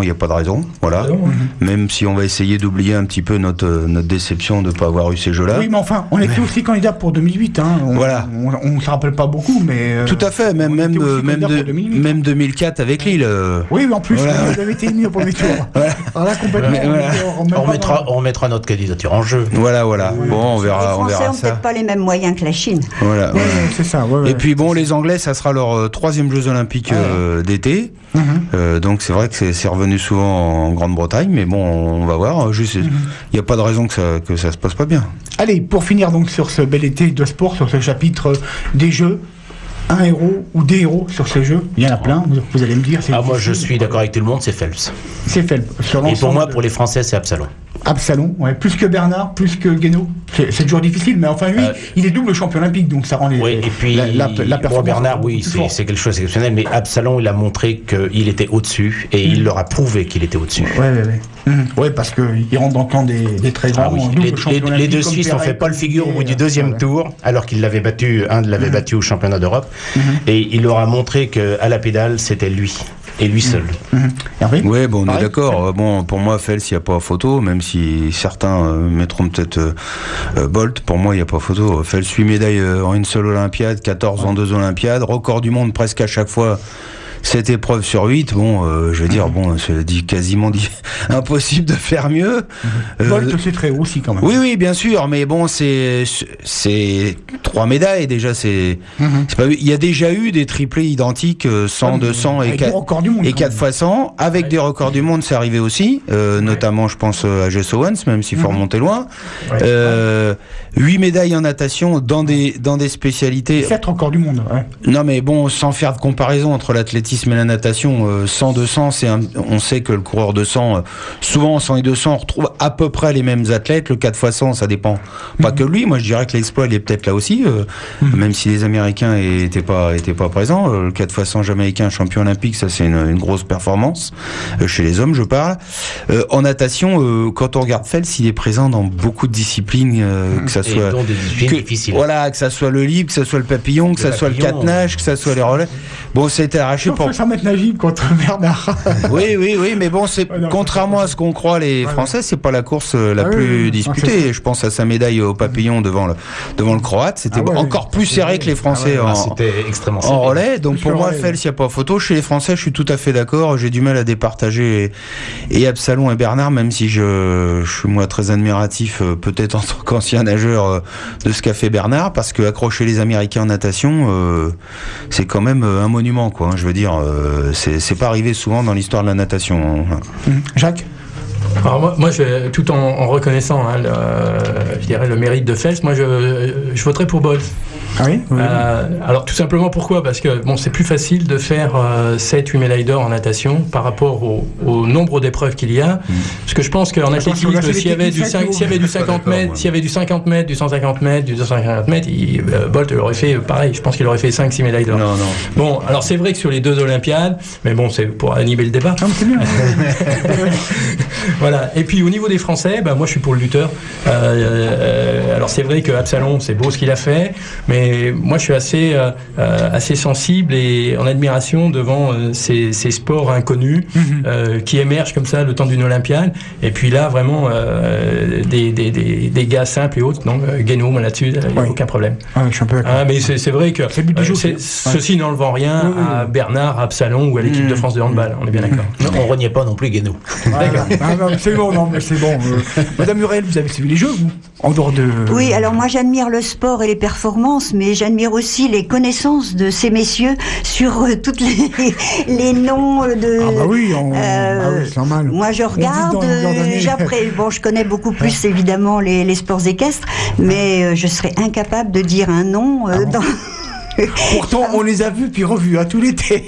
raison, voilà. Même si on va essayer d'oublier un petit peu notre déception de ne pas avoir eu ces jeux-là. Oui, mais enfin, on était aussi candidat pour 2008. Voilà. On se rappelle pas beaucoup, mais. Tout à fait, même 2004 avec Lille. Oui, en plus, vous avez été mis au premier tour. Alors là, complètement. On remettra notre candidature en jeu. Voilà. Bon, on verra. Les Français n'ont peut-être pas les mêmes moyens que la Chine. Voilà. C'est ça. Et puis bon, les Anglais, ça sera leur 3e Jeux Olympiques d'été. Donc c'est vrai que c'est revenu souvent en Grande-Bretagne, mais bon, on va voir. Il n'y a pas de raison que ça se passe pas bien. Allez, pour finir donc sur ce bel été de sport, sur ce chapitre des Jeux, un héros ou des héros sur ces Jeux, il y en a plein, vous allez me dire. Moi je suis d'accord avec tout le monde, c'est Phelps. C'est Phelps. Et pour moi, pour les Français, c'est Absalon. Absalon, plus que Bernard, plus que Guénaud. C'est toujours difficile, mais enfin lui, il est double champion olympique, donc ça rend les. Oui, et puis la performance. Bernard, c'est quelque chose d'exceptionnel, mais Absalon, il a montré qu'il était au-dessus, et il leur a prouvé qu'il était au-dessus. Oui, parce qu'il rentre dans le camp des très grands. Les deux Suisses ont fait pas le figure au bout du 2e tour, alors qu'il l'avait battu, l'avait battu au championnat d'Europe, et il leur a montré qu'à la pédale, c'était lui. Et lui seul. Oui, bon, on est d'accord. Bon, pour moi, Phelps, il n'y a pas photo, même si certains mettront peut-être Bolt. Pour moi, il n'y a pas photo. Phelps 8 médailles en une seule Olympiade, 14 en 2 Olympiades, record du monde presque à chaque fois. 7 épreuves sur 8, je veux dire, c'est quasiment impossible de faire mieux. Bolt, c'est très haut aussi quand même. Oui, bien sûr, mais bon, c'est 3 médailles déjà. Il y a déjà eu des triplés identiques, 100, 200 et 4 fois 100. Avec des records du monde, c'est arrivé aussi, notamment, je pense, à Jess Owens, même s'il faut remonter loin. 8 médailles en natation dans des spécialités. 7 records du monde, Non, mais bon, sans faire de comparaison entre l'athlétisme et la natation, 100, 200, on sait que le coureur de 100, souvent en 100 et 200, on retrouve à peu près les mêmes athlètes. Le 4 x 100, ça dépend pas que lui. Moi, je dirais que l'exploit, il est peut-être là aussi, même si les Américains étaient pas présents. Le 4 x 100 jamaïcain champion olympique, ça c'est une grosse performance. Chez les hommes, je parle. En natation, quand on regarde Phelps, il est présent dans beaucoup de disciplines, que ça soit des disciplines difficiles. Voilà, que ça soit le libre, que ça soit le papillon, que ça soit le catenage, que ça soit les relais. Bon, ça a été arraché pour 100 mètres nagibles contre Bernard. Oui, mais bon, contrairement à ce qu'on croit les Français, c'est pas la course la plus disputée. Je pense à sa médaille au papillon devant le Croate, c'était encore plus serré que les Français c'était extrêmement serré. En relais. Donc pour moi, Phelps, il n'y a pas photo. Chez les Français, je suis tout à fait d'accord. J'ai du mal à départager et Absalon et Bernard, même si je suis moi très admiratif, peut-être en tant qu'ancien nageur, de ce qu'a fait Bernard, parce que accrocher les Américains en natation, c'est quand même un monument, quoi. Je veux dire, c'est pas arrivé souvent dans l'histoire de la natation. Jacques? Alors moi tout en reconnaissant je dirais le mérite de Phelps, moi je voterai pour Bolt. Ah oui, alors tout simplement pourquoi ? Parce que c'est plus facile de faire 7-8 médailles d'or en natation par rapport au nombre d'épreuves qu'il y a. Parce que je pense qu'en athlétisme, s'il y avait du 50 mètres, du 150 mètres, du 250 mètres, Bolt aurait fait pareil. Je pense qu'il aurait fait 5-6 médailles d'or. Non. Bon, alors c'est vrai que sur les 2 Olympiades, mais bon, c'est pour animer le débat. C'est bien. Voilà. Et puis au niveau des Français, moi je suis pour le lutteur. Alors c'est vrai que Absalon, c'est beau ce qu'il a fait, mais moi je suis assez sensible et en admiration devant ces sports inconnus qui émergent comme ça le temps d'une Olympiade. Et puis là vraiment des gars simples et autres. Donc Guénaud, là-dessus, il n'y a aucun problème. Je suis un peu d'accord. Mais c'est vrai que ceci n'enlevant rien à Bernard, à Absalon ou à l'équipe de France de handball. On est bien d'accord. On reniait pas non plus Guénaud. D'accord. C'est bon, non, mais c'est bon. Madame Hurel, vous avez suivi les Jeux, vous, en dehors de... Oui, alors moi j'admire le sport et les performances, mais j'admire aussi les connaissances de ces messieurs sur toutes les noms de... oui, c'est normal. Moi je regarde, je connais beaucoup plus évidemment les sports équestres, mais je serais incapable de dire un nom dans... Pourtant, on les a vus puis revus tout l'été.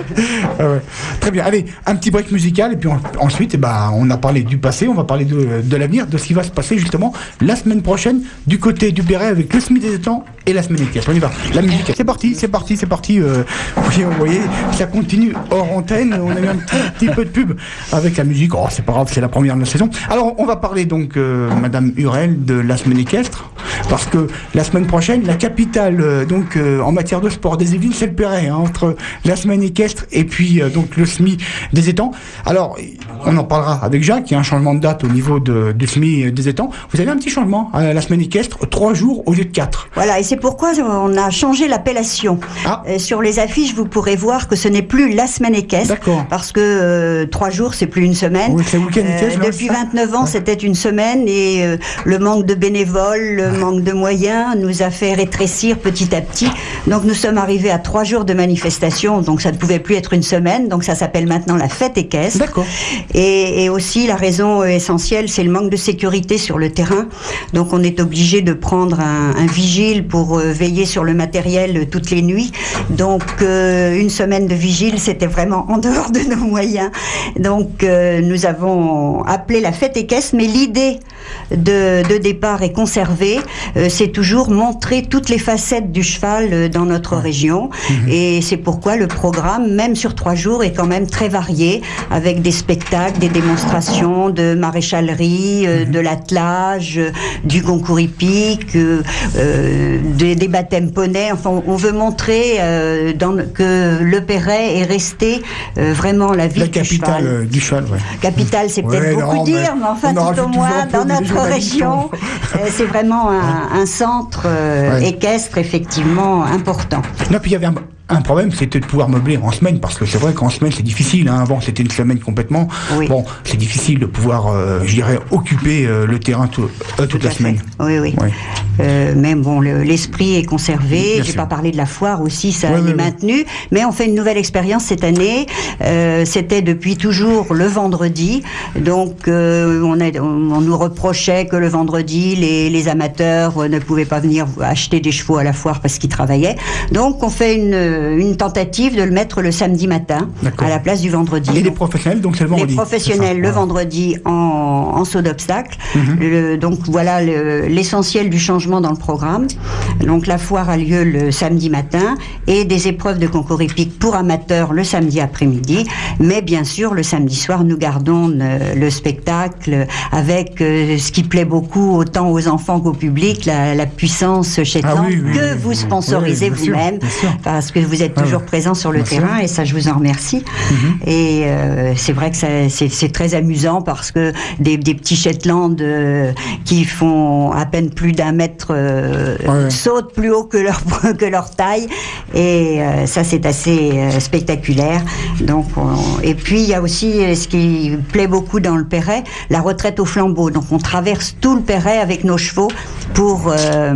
Très bien. Allez, un petit break musical et puis ensuite, on a parlé du passé, on va parler de l'avenir, de ce qui va se passer justement la semaine prochaine du côté du Béret avec le Smith des temps et la semaine équestre. On y va. La musique. C'est parti. Vous voyez, ça continue hors antenne. On a eu un petit peu de pub avec la musique. C'est pas grave, c'est la première de la saison. Alors, on va parler donc, Madame Hurel, de la semaine équestre. parce que la semaine prochaine, la capitale en matière de sport des Yvelines, c'est le Perret, entre la semaine équestre et puis donc le SMI des étangs. Alors, on en parlera avec Jacques, il y a un changement de date au niveau du SMI des étangs. Vous avez un petit changement à la semaine équestre, 3 jours au lieu de 4. Voilà, et c'est pourquoi on a changé l'appellation. Sur les affiches, vous pourrez voir que ce n'est plus la semaine équestre. D'accord. Parce que 3 jours, c'est plus une semaine. Oui, c'est le week-end équestre. Depuis 29 ans, c'était une semaine et le manque de bénévoles, le manque de moyens nous a fait rétrécir petit à petit. Donc nous sommes arrivés à 3 jours de manifestation, donc ça ne pouvait plus être une semaine, donc ça s'appelle maintenant la fête équestre. D'accord. Et aussi la raison essentielle, c'est le manque de sécurité sur le terrain. Donc on est obligé de prendre un vigile pour veiller sur le matériel toutes les nuits. Donc une semaine de vigile, c'était vraiment en dehors de nos moyens. Donc nous avons appelé la fête équestre, mais l'idée de départ est conservée. C'est toujours montrer toutes les facettes du cheval dans notre région. Et c'est pourquoi le programme, même sur 3 jours, est quand même très varié, avec des spectacles, des démonstrations de maréchalerie, de l'attelage, du concours hippique, des baptêmes poney. Enfin, on veut montrer que le Perret est resté vraiment la ville du cheval. La capitale du cheval, ouais. Capitale, c'est peut-être beaucoup dire, mais enfin, tout au moins, dans notre région, c'est vraiment un centre équestre, effectivement important. Non, puis il y avait un problème, c'était de pouvoir meubler en semaine, parce que c'est vrai qu'en semaine c'est difficile, avant c'était une semaine complètement, bon, c'est difficile de pouvoir, je dirais, occuper le terrain toute la semaine. Oui. Mais bon, l'esprit est conservé, j'ai pas parlé de la foire aussi, ça est maintenu, mais on fait une nouvelle expérience cette année, c'était depuis toujours le vendredi, donc on nous reprochait que le vendredi, les amateurs ne pouvaient pas venir acheter des chevaux à la foire parce qu'ils travaillaient, donc on fait une tentative de le mettre le samedi matin à la place du vendredi. Et les professionnels, donc c'est le vendredi. Les professionnels le vendredi en saut d'obstacle. Donc voilà l'essentiel du changement dans le programme. Donc la foire a lieu le samedi matin et des épreuves de concours hippique pour amateurs le samedi après-midi. Mais bien sûr, le samedi soir, nous gardons le spectacle avec ce qui plaît beaucoup autant aux enfants qu'au public, la puissance Shetland que vous sponsorisez vous-même, parce que vous êtes toujours présent sur le terrain et ça, je vous en remercie. Et c'est vrai que c'est très amusant parce que des petits Shetland qui font à peine plus d'1 mètre sautent plus haut que leur taille et ça, c'est assez spectaculaire. Donc, et puis, il y a aussi ce qui plaît beaucoup dans le Perret, la retraite au flambeau. Donc, on traverse tout le Perret avec nos chevaux pour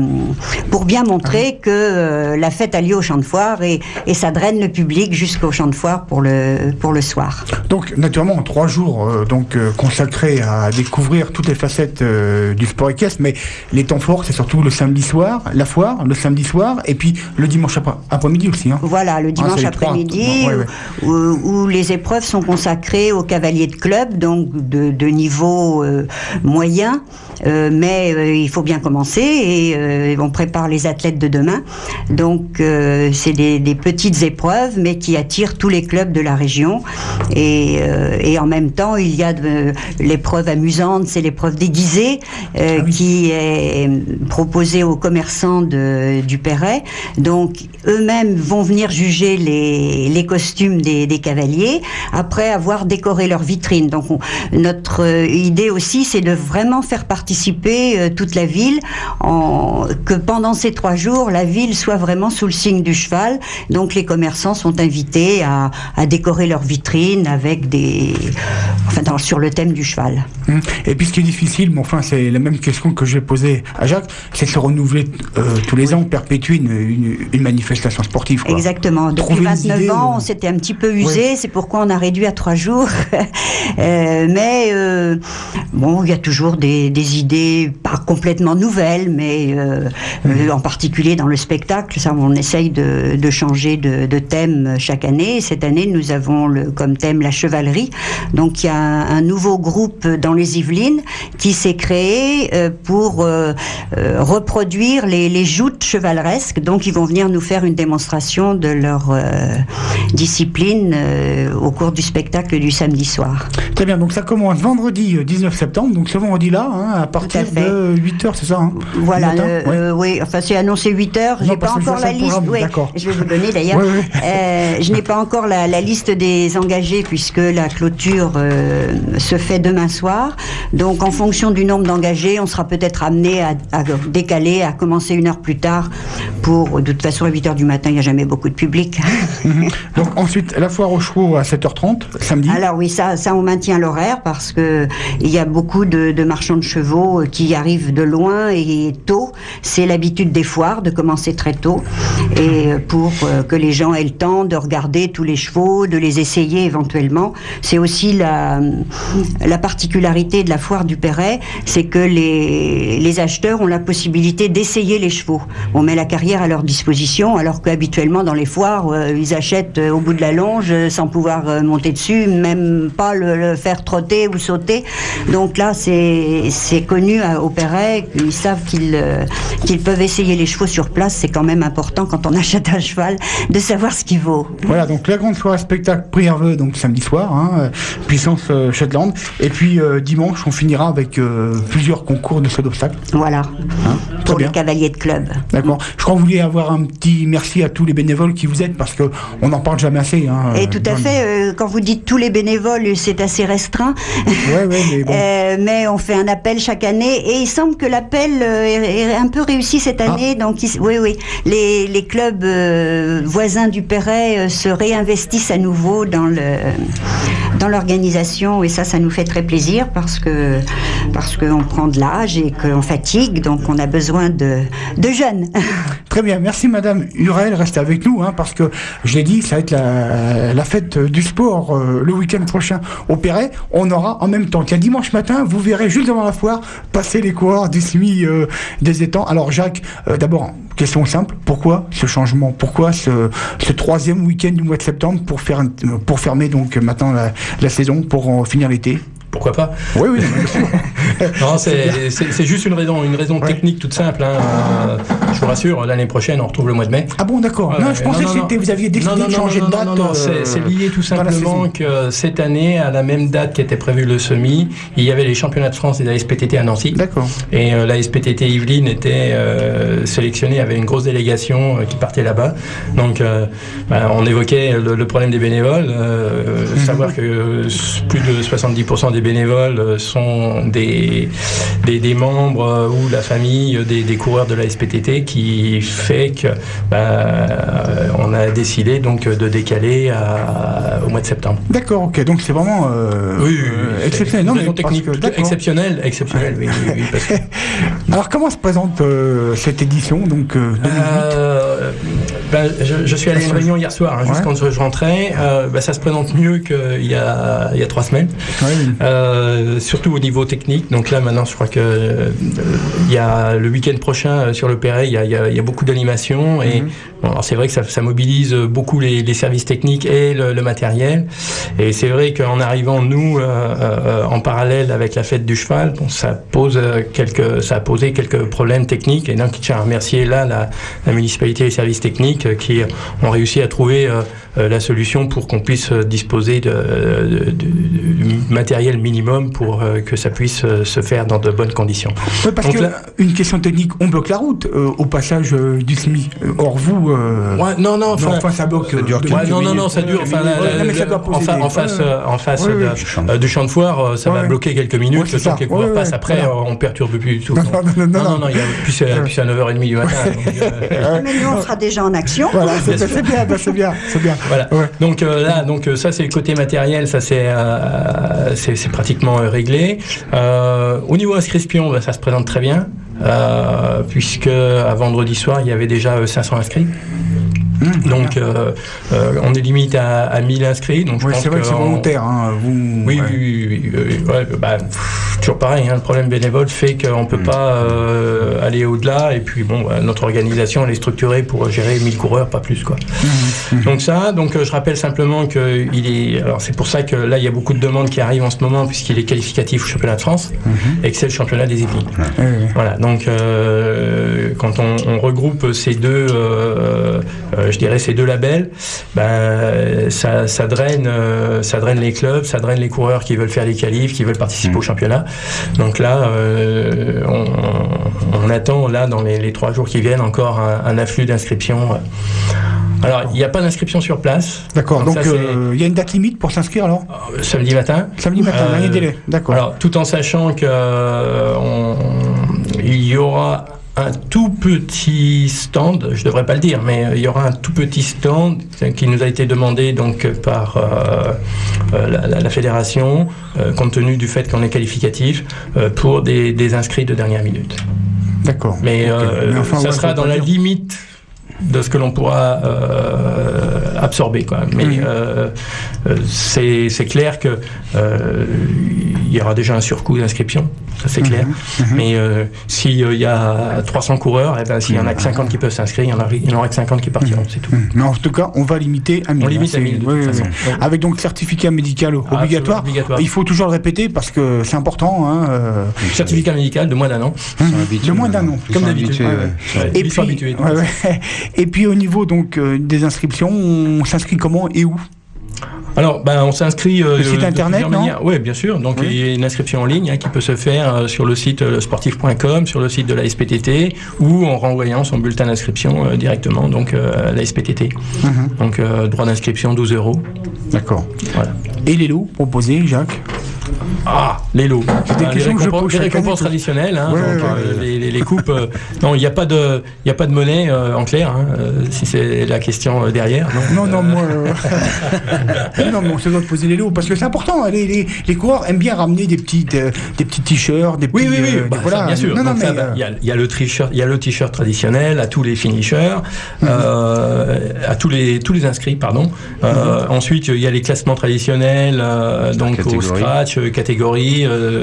bien montrer que la fête a lieu au champ de foire et ça draine le public jusqu'au champ de foire pour le soir. Donc naturellement 3 jours consacrés à découvrir toutes les facettes du sport équestre, mais les temps forts c'est surtout le samedi soir, la foire, le samedi soir et puis le dimanche après-midi aussi. Voilà, le dimanche après-midi où les épreuves sont consacrées aux cavaliers de club, donc de niveau moyen. Mais il faut bien commencer et on prépare les athlètes de demain. Donc c'est des petites épreuves, mais qui attirent tous les clubs de la région. Et en même temps, il y a l'épreuve amusante, c'est l'épreuve déguisée qui est proposée aux commerçants du Perret. Donc eux-mêmes vont venir juger les costumes des cavaliers après avoir décoré leur vitrine. Donc notre idée aussi, c'est de vraiment faire participer toute la ville, que pendant ces 3 jours, la ville soit vraiment sous le signe du cheval. Donc les commerçants sont invités à décorer leurs vitrines avec sur le thème du cheval. Et puis ce qui est difficile, mais enfin c'est la même question que je vais poser à Jacques, c'est de se renouveler tous les ans, perpétuer une manifestation sportive. Exactement. Depuis 29 ans, on s'était un petit peu usé, c'est pourquoi on a réduit à 3 jours. Mais bon, il y a toujours des idées pas complètement nouvelles, mais en particulier dans le spectacle, ça, on essaye de changer de thème chaque année. Cette année, nous avons comme thème la chevalerie. Donc il y a un nouveau groupe dans les Yvelines qui s'est créé pour reproduire les joutes chevaleresques. Donc ils vont venir nous faire une démonstration de leur discipline au cours du spectacle du samedi soir. Très bien, donc ça commence vendredi 19 septembre, donc ce vendredi-là, à partir de 8h, c'est ça Hein, voilà, oui, enfin c'est annoncé 8h. J'ai pas encore la liste. Oui, je vais vous donner d'ailleurs. Je n'ai pas encore la liste des engagés puisque la clôture se fait demain soir. Donc en fonction du nombre d'engagés, on sera peut-être amené à décaler, à commencer 1 heure plus tard. De toute façon, à 8h du matin, il n'y a jamais beaucoup de public. Donc ensuite, la foire aux chevaux à 7h30, samedi. Alors oui, ça on maintient l'horaire parce que il y a beaucoup de marchands de chevaux qui arrivent de loin et tôt. C'est l'habitude des foires de commencer très tôt et pour que les gens aient le temps de regarder tous les chevaux, de les essayer éventuellement. C'est aussi la particularité de la foire du Perret, c'est que les acheteurs ont la possibilité d'essayer les chevaux. On met la carrière à leur disposition, alors qu'habituellement dans les foires, ils achètent au bout de la longe sans pouvoir monter dessus, même pas le faire trotter ou sauter. Donc là, c'est connu au Perret, ils savent qu'ils peuvent essayer les chevaux sur place. C'est quand même important quand on achète un cheval de savoir ce qu'il vaut. Voilà, donc la grande soirée spectacle prix Herveux, donc samedi soir, puissance Shetland. Et puis dimanche, on finira avec plusieurs concours de saut d'obstacles. Voilà, pour les cavaliers de club. D'accord. Je crois que vous vouliez avoir un petit merci à tous les bénévoles qui vous aident, parce qu'on n'en parle jamais assez. Et tout à fait, quand vous dites tous les bénévoles, c'est assez restreint. Mais bon. Mais on fait un appel chaque année, et il semble que l'appel est un peu réussi cette année. Donc, oui, les clubs voisins du Perret se réinvestissent à nouveau dans l'organisation, et ça nous fait très plaisir parce qu'on prend de l'âge et qu'on fatigue, donc on a besoin de jeunes. Très bien, merci Madame Hurel, restez avec nous, parce que je l'ai dit, ça va être la fête du sport le week-end prochain au Perret. On aura en même temps qu'un dimanche matin, vous verrez juste devant la foire passer les coureurs du SMI des étangs. Alors Jacques, d'abord, question simple, pourquoi ce changement? Pourquoi ce troisième week-end du mois de septembre pour fermer donc maintenant la saison, pour finir l'été? Pourquoi pas? Oui. Non, c'est juste une raison technique toute simple. Je vous rassure, l'année prochaine, on retrouve le mois de mai. Ah bon, d'accord. Non, je pensais que vous aviez décidé de changer de date. Non, c'est lié tout simplement que cette année, à la même date qui était prévue le SEMI, il y avait les championnats de France des ASPTT à Nancy. D'accord. Et l'ASPTT Yvelines était sélectionnée, avait une grosse délégation qui partait là-bas. Donc, on évoquait le problème des bénévoles. Savoir que plus de 70% des bénévoles sont des membres ou la famille des coureurs de la SPTT, qui fait que on a décidé donc de décaler au mois de septembre. D'accord, ok, donc c'est vraiment exceptionnel. Non, technique, exceptionnel, oui. Parce que... Alors comment se présente cette édition donc 2008 je suis allé à une réunion hier soir, juste quand je rentrais. Ça se présente mieux qu'il y a 3 semaines. Surtout au niveau technique. Donc là maintenant je crois que il y a le week-end prochain sur le Perret, il y a beaucoup d'animations et alors c'est vrai que ça mobilise beaucoup les services techniques et le matériel, et c'est vrai qu'en arrivant nous en parallèle avec la fête du cheval, ça a posé quelques problèmes techniques, et donc je tiens à remercier la municipalité et les services techniques qui ont réussi à trouver la solution pour qu'on puisse disposer du matériel minimum pour que ça puisse se faire dans de bonnes conditions. Oui, parce que une question technique, on bloque la route au passage du SMI. Or vous, ça bloque. Ça dure ça dure. En face du champ de foire, ça va bloquer quelques minutes. Le temps que les coureurs passent. Après, on perturbe plus tout. Non, il y a plus à 9h30 du matin. Mais nous, on sera déjà en action. Voilà, c'est bien. Voilà. Donc ça c'est le côté matériel, ça c'est pratiquement réglé. Au niveau inscription, ça se présente très bien, puisque à vendredi soir il y avait déjà 500 inscrits. Donc on est limite à 1000 inscrits. Donc je pense c'est vrai que c'est volontaire. Oui. Toujours pareil. Le problème bénévole fait qu'on ne peut pas aller au-delà. Et puis notre organisation elle est structurée pour gérer 1000 coureurs, pas plus quoi. Donc je rappelle simplement que alors c'est pour ça que là il y a beaucoup de demandes qui arrivent en ce moment, puisqu'il est qualificatif au championnat de France et que c'est le championnat des Yvelines. Voilà. Donc quand on regroupe ces deux je dirais ces deux labels, ça draine les clubs, ça draine les coureurs qui veulent faire les qualifs, qui veulent participer au championnat. Donc là, on attend là dans les 3 jours qui viennent encore un afflux d'inscriptions. Alors, il n'y a pas d'inscription sur place. D'accord, donc il y a une date limite pour s'inscrire alors ? Samedi matin. Samedi matin, dernier délai, d'accord. Alors, tout en sachant qu'il y aura un tout petit stand, je ne devrais pas le dire, mais il y aura un tout petit stand qui nous a été demandé donc par la fédération, compte tenu du fait qu'on est qualificatif, pour des inscrits de dernière minute. D'accord. Mais enfin, ça sera dans la limite de ce que l'on pourra absorber, quoi. Mais c'est clair que il y aura déjà un surcoût d'inscription, ça c'est clair. Mais s'il y a 300 coureurs, s'il y en a que 50 qui peuvent s'inscrire, il n'y en aura que 50 qui partiront, c'est tout. Mais en tout cas, on va limiter à 1000. On limite à 1000 de toute façon. Avec donc certificat médical obligatoire. Il faut toujours le répéter parce que c'est important. Certificat médical de moins d'1 an. De moins d'1 an, comme d'habitude. Et puis au niveau donc des inscriptions, on s'inscrit comment et où ? Alors, on s'inscrit le site internet, non ? Oui, bien sûr. Donc, il y a une inscription en ligne qui peut se faire sur le site sportif.com, sur le site de la SPTT, ou en renvoyant son bulletin d'inscription directement donc à la SPTT. Donc, droit d'inscription 12 €. D'accord. Voilà. Et les lots proposés, Jacques ? Les lots. Les récompenses traditionnelles, les coupes. Non, il n'y a pas de monnaie en clair, si c'est la question derrière. Non, moi. Non, mais on se doit de poser les lots parce que c'est important. Les coureurs aiment bien ramener des petits t-shirts, des petits. Oui. Voilà. Bien sûr. Il y a le t-shirt traditionnel à tous les finishers, à tous les inscrits, pardon. Ensuite, il y a les classements traditionnels, donc au scratch, catégorie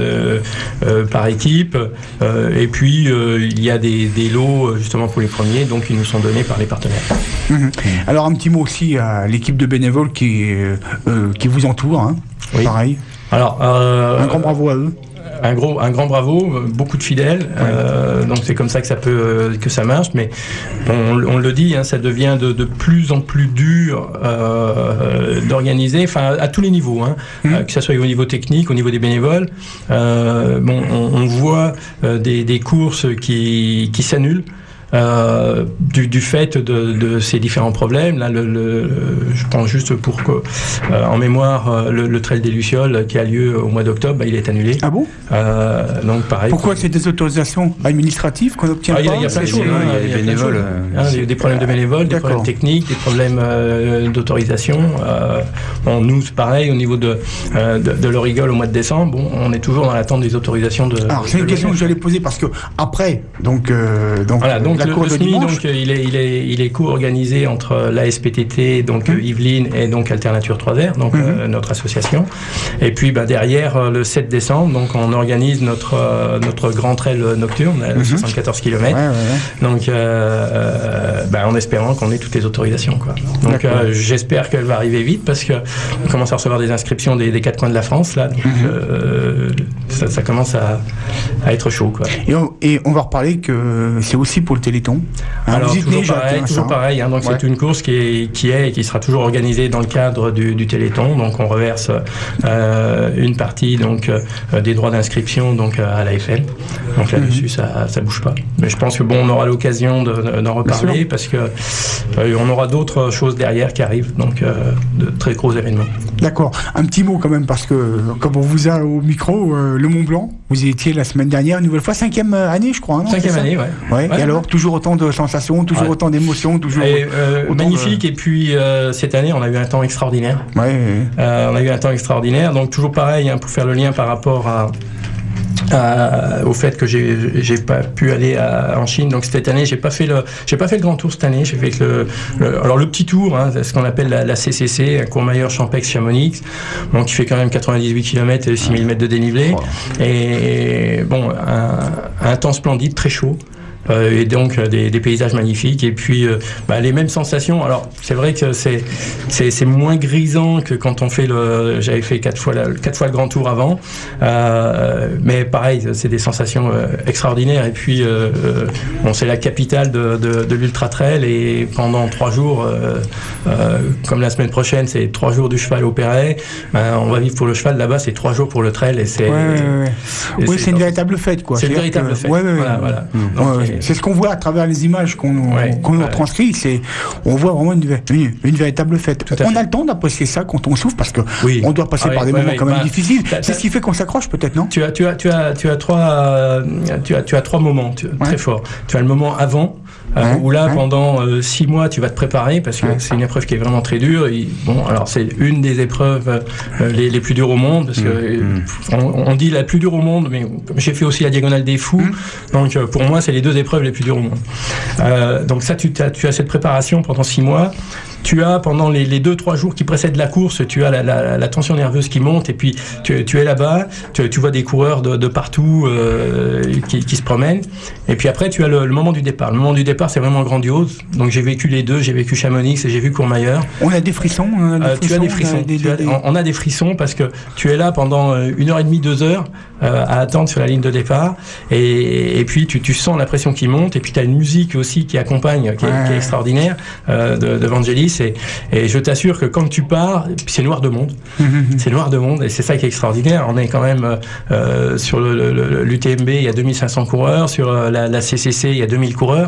par équipe, et puis il y a des lots justement pour les premiers, donc qui nous sont donnés par les partenaires. Alors un petit mot aussi à l'équipe de bénévoles qui vous entoure, oui. Pareil. Alors un grand bravo à eux. Un grand bravo, beaucoup de fidèles, donc c'est comme ça que ça marche, mais on le dit, ça devient de plus en plus dur d'organiser, à tous les niveaux, que ce soit au niveau technique, au niveau des bénévoles. On voit des courses qui s'annulent. Du fait de ces différents problèmes. Là, je prends juste pour en mémoire le Trail des Lucioles qui a lieu au mois d'octobre, il est annulé. Ah bon? Donc pareil. Pourquoi c'est des autorisations administratives qu'on obtient pas? Il y a plein de choses. Il y a des bénévoles. Il y a des problèmes de bénévoles, des problèmes techniques, des problèmes d'autorisation. Nous, pareil, au niveau de l'Origole au mois de décembre, on est toujours dans l'attente des autorisations de. Alors c'est une question que j'allais poser parce que après, donc le SMI, donc il est co-organisé entre la SPTT, donc Yvelines et donc Alternature 3R, donc notre association. Et puis derrière le 7 décembre, donc on organise notre grand trail nocturne à 74 km. Donc en espérant qu'on ait toutes les autorisations, quoi. Donc j'espère qu'elle va arriver vite parce que on commence à recevoir des inscriptions des 4 coins de la France là. Donc, ça commence à être chaud, quoi. Et on va reparler que c'est aussi pour le Téléthon. Alors toujours pareil, donc c'est une course qui est et qui sera toujours organisée dans le cadre du Téléthon. Donc on reverse une partie donc des droits d'inscription donc à l'AFL. Donc là-dessus ça bouge pas. Mais je pense que on aura l'occasion d'en reparler parce que on aura d'autres choses derrière qui arrivent, donc de très gros événements. D'accord. Un petit mot quand même parce que comme on vous a au micro, le Mont Blanc, vous y étiez la semaine dernière une nouvelle fois, 5e année je crois. 5e année, ouais. Et alors toujours autant de sensations, toujours autant d'émotions, toujours magnifique. Et puis cette année, on a eu un temps extraordinaire. On a eu un temps extraordinaire. Donc toujours pareil, pour faire le lien par rapport au fait que j'ai pas pu aller en Chine. Donc cette année, j'ai pas fait le grand tour cette année. J'ai fait le petit tour, ce qu'on appelle la CCC, un Courmayeur Champex Chamonix, qui fait quand même 98 km et 6000 mètres de dénivelé. Et un temps splendide, très chaud. et donc des paysages magnifiques et puis les mêmes sensations. Alors c'est vrai que c'est moins grisant que quand on fait j'avais fait 4 fois le grand tour avant, mais pareil, c'est des sensations extraordinaires. Et puis c'est la capitale de l'ultra trail, et pendant 3 jours, comme la semaine prochaine c'est 3 jours du cheval au Perret, on va vivre pour le cheval. Là-bas c'est 3 jours pour le trail, et c'est oui, c'est une véritable fête, quoi. C'est une véritable fête. Voilà. Donc, c'est ce qu'on voit à travers les images qu'on nous retranscrit. On voit vraiment une véritable fête. On a le temps d'apprécier ça quand on souffre, parce que on doit passer par des moments quand même difficiles. C'est ce qui fait qu'on s'accroche, peut-être, non? Tu as 3 moments très forts. Tu as le moment avant, où là pendant 6 mois tu vas te préparer, parce que c'est une épreuve qui est vraiment très dure. Alors c'est une des épreuves les plus dures au monde, parce que on dit la plus dure au monde, mais j'ai fait aussi la Diagonale des Fous, donc pour moi c'est les 2 épreuves les plus dures au monde. Donc ça, tu as cette préparation pendant 6 mois. Tu as pendant les 2-3 jours qui précèdent la course, tu as la tension nerveuse qui monte, et puis tu es là-bas, tu vois des coureurs de partout qui se promènent, et puis après tu as le moment du départ. Le moment du départ, c'est vraiment grandiose. Donc j'ai vécu les deux, j'ai vécu Chamonix et j'ai vu Courmayeur. On a des frissons. Tu as des frissons. On a des frissons parce que tu es là pendant 1h30, 2 heures à attendre sur la ligne de départ, et puis tu sens la pression qui monte, et puis tu as une musique aussi qui accompagne, qui est extraordinaire, de Vangelis. Et je t'assure que quand tu pars, c'est noir de monde. C'est noir de monde, et c'est ça qui est extraordinaire. On est quand même sur l'UTMB, il y a 2500 coureurs, sur la CCC, il y a 2000 coureurs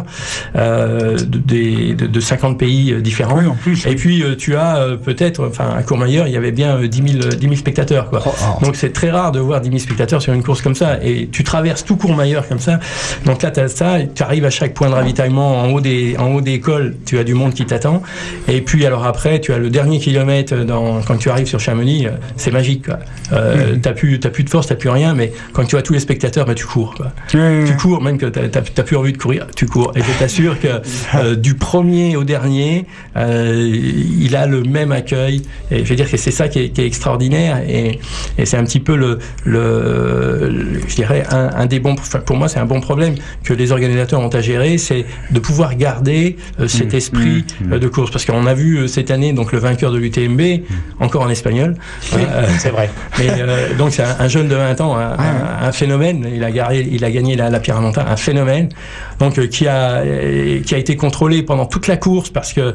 de 50 pays différents. Oui, en plus, et puis tu as peut-être, à Courmayeur, il y avait bien 10 000 spectateurs, quoi. Donc c'est très rare de voir 10 000 spectateurs sur une course comme ça, et tu traverses tout Courmayeur comme ça. Donc là, tu as ça, tu arrives à chaque point de ravitaillement en haut des cols, tu as du monde qui t'attend. Et puis alors après, tu as le dernier kilomètre quand tu arrives sur Chamonix, c'est magique, quoi. T'as plus de force, t'as plus rien, mais quand tu as tous les spectateurs, tu cours, quoi. Tu cours, même que t'as plus envie de courir, tu cours. Et je t'assure que du premier au dernier, il a le même accueil. Et je veux dire que c'est ça qui est extraordinaire, et c'est un petit peu je dirais un des bons, pour moi c'est un bon problème que les organisateurs ont à gérer, c'est de pouvoir garder cet esprit de course, parce qu'on a vu cette année donc le vainqueur de l'UTMB encore en espagnol. C'est vrai. Mais donc c'est un jeune de 20 ans, un phénomène. Il a gagné la Piedramonta, un phénomène. Donc qui a été contrôlé pendant toute la course, parce que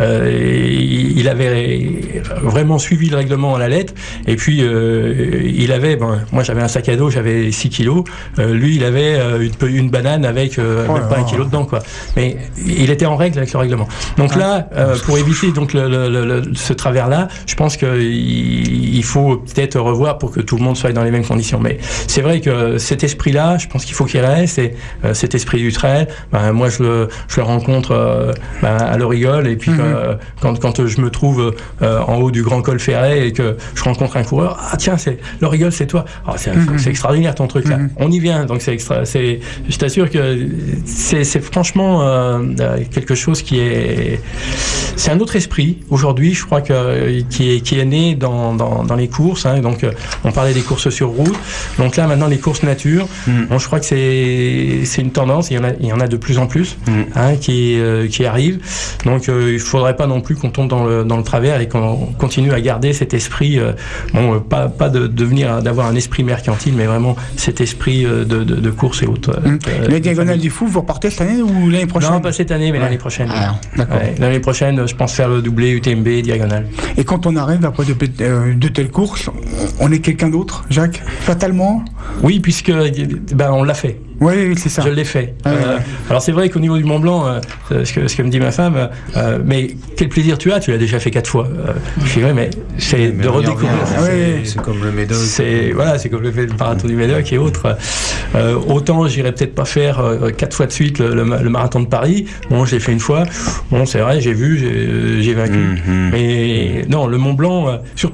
il avait vraiment suivi le règlement à la lettre. Et puis il avait, moi j'avais un sac à dos, j'avais 6 kilos. Lui il avait une banane avec même pas 1 kilo dedans, quoi. Mais il était en règle avec le règlement. Donc là, pour éviter donc ce travers-là, je pense qu'il faut peut-être revoir pour que tout le monde soit dans les mêmes conditions. Mais c'est vrai que cet esprit-là, je pense qu'il faut qu'il reste, et cet esprit du trail, moi je le rencontre à l'Aurigole, et puis quand je me trouve en haut du grand col Ferret et que je rencontre un coureur, tiens, l'Aurigole, c'est toi. C'est extraordinaire ton truc là. On y vient, donc c'est extra. Je t'assure que c'est franchement quelque chose qui est. C'est un autre esprit aujourd'hui, je crois qui est né dans les courses. Donc on parlait des courses sur route. Donc là maintenant les courses nature. Je crois que c'est une tendance. Il y en a de plus en plus qui arrivent. Donc il faudrait pas non plus qu'on tombe dans le travers, et qu'on continue à garder cet esprit. Pas d'avoir un esprit mercantile, mais vraiment cet esprit de course et autres. Les Diagonales du Fou, vous repartez cette année ou l'année prochaine? Non, pas cette année, mais l'année prochaine. D'accord. L'année prochaine, je pense faire le doublé UTMB Diagonale. Et quand on arrive après de telles courses, on est quelqu'un d'autre, Jacques, fatalement? Oui, puisque on l'a fait. Oui, c'est ça. Je l'ai fait. Alors c'est vrai qu'au niveau du Mont Blanc, ce que me dit ma femme, mais quel plaisir tu as l'as déjà fait 4 fois. Je suis vrai, mais c'est de redécouvrir. C'est comme le Médoc. C'est comme le marathon du Médoc et autres. Autant j'irais peut-être pas faire 4 fois de suite le marathon de Paris. Bon, je l'ai fait une fois. Bon, c'est vrai, j'ai vaincu. Mais non, le Mont Blanc, surtout que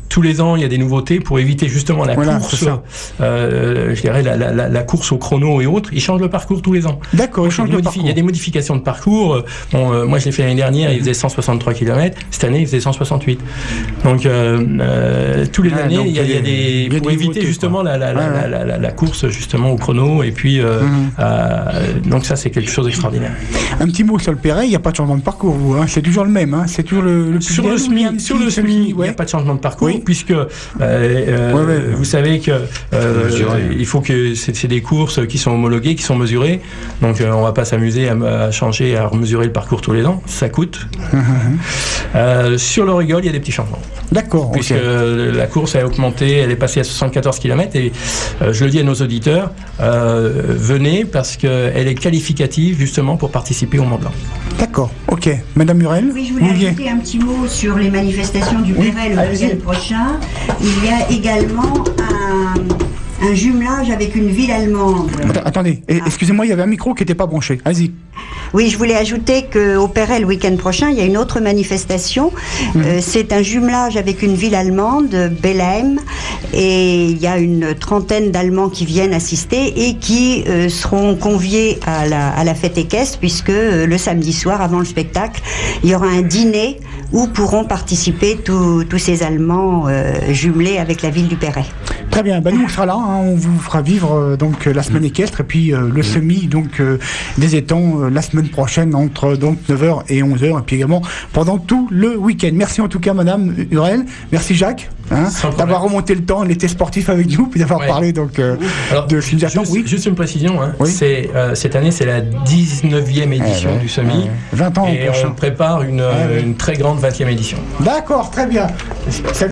tous les ans, il y a des nouveautés pour éviter justement la course, je dirais la course au chrono et autres. Ils changent le parcours tous les ans. D'accord, ils changent le parcours. Il y a des modifications de parcours. Moi, je l'ai fait l'année dernière, il faisait 163 km. Cette année, il faisait 168. Donc, tous les années, il y a des pour éviter justement la course justement au chrono. Et puis, donc ça, c'est quelque chose d'extraordinaire. Un petit mot sur le Perret, il n'y a pas de changement de parcours, vous, hein. C'est toujours le même, hein. C'est toujours le sur le SMI, il n'y a pas de changement de parcours, puisque vous savez que il faut que c'est des courses qui sont homologuées, qui sont mesurées. Donc on va pas s'amuser à changer, à remesurer le parcours tous les ans, ça coûte. Sur le rigole, il y a des petits changements. D'accord. Puisque la course a augmenté, elle est passée à 74 km et je le dis à nos auditeurs, venez parce qu'elle est qualificative justement pour participer au Mont Blanc. D'accord, ok. Madame Murel. Oui, je voulais ajouter un petit mot sur les manifestations du Perret le week-end prochain. Il y a également un jumelage avec une ville allemande. Attendez, excusez-moi, il y avait un micro qui n'était pas branché. Allez-y. Oui, je voulais ajouter qu'au Perret, le week-end prochain, il y a une autre manifestation. C'est un jumelage avec une ville allemande, Bellheim, et il y a une trentaine d'Allemands qui viennent assister et qui seront conviés à la fête équestre, puisque le samedi soir, avant le spectacle, il y aura un dîner où pourront participer tous ces Allemands jumelés avec la ville du Perret. Très bien, nous on sera là, hein, on vous fera vivre donc la semaine équestre et puis le semi donc des étangs la semaine prochaine entre donc 9h et 11h et puis également pendant tout le week-end. Merci en tout cas Madame Hurel, merci Jacques d'avoir remonté le temps, l'été sportif avec nous puis d'avoir parlé donc de Finjatan. Juste une précision, c'est cette année c'est la 19e édition du semi 20 ans et on prépare une très grande 20e édition. D'accord, très bien.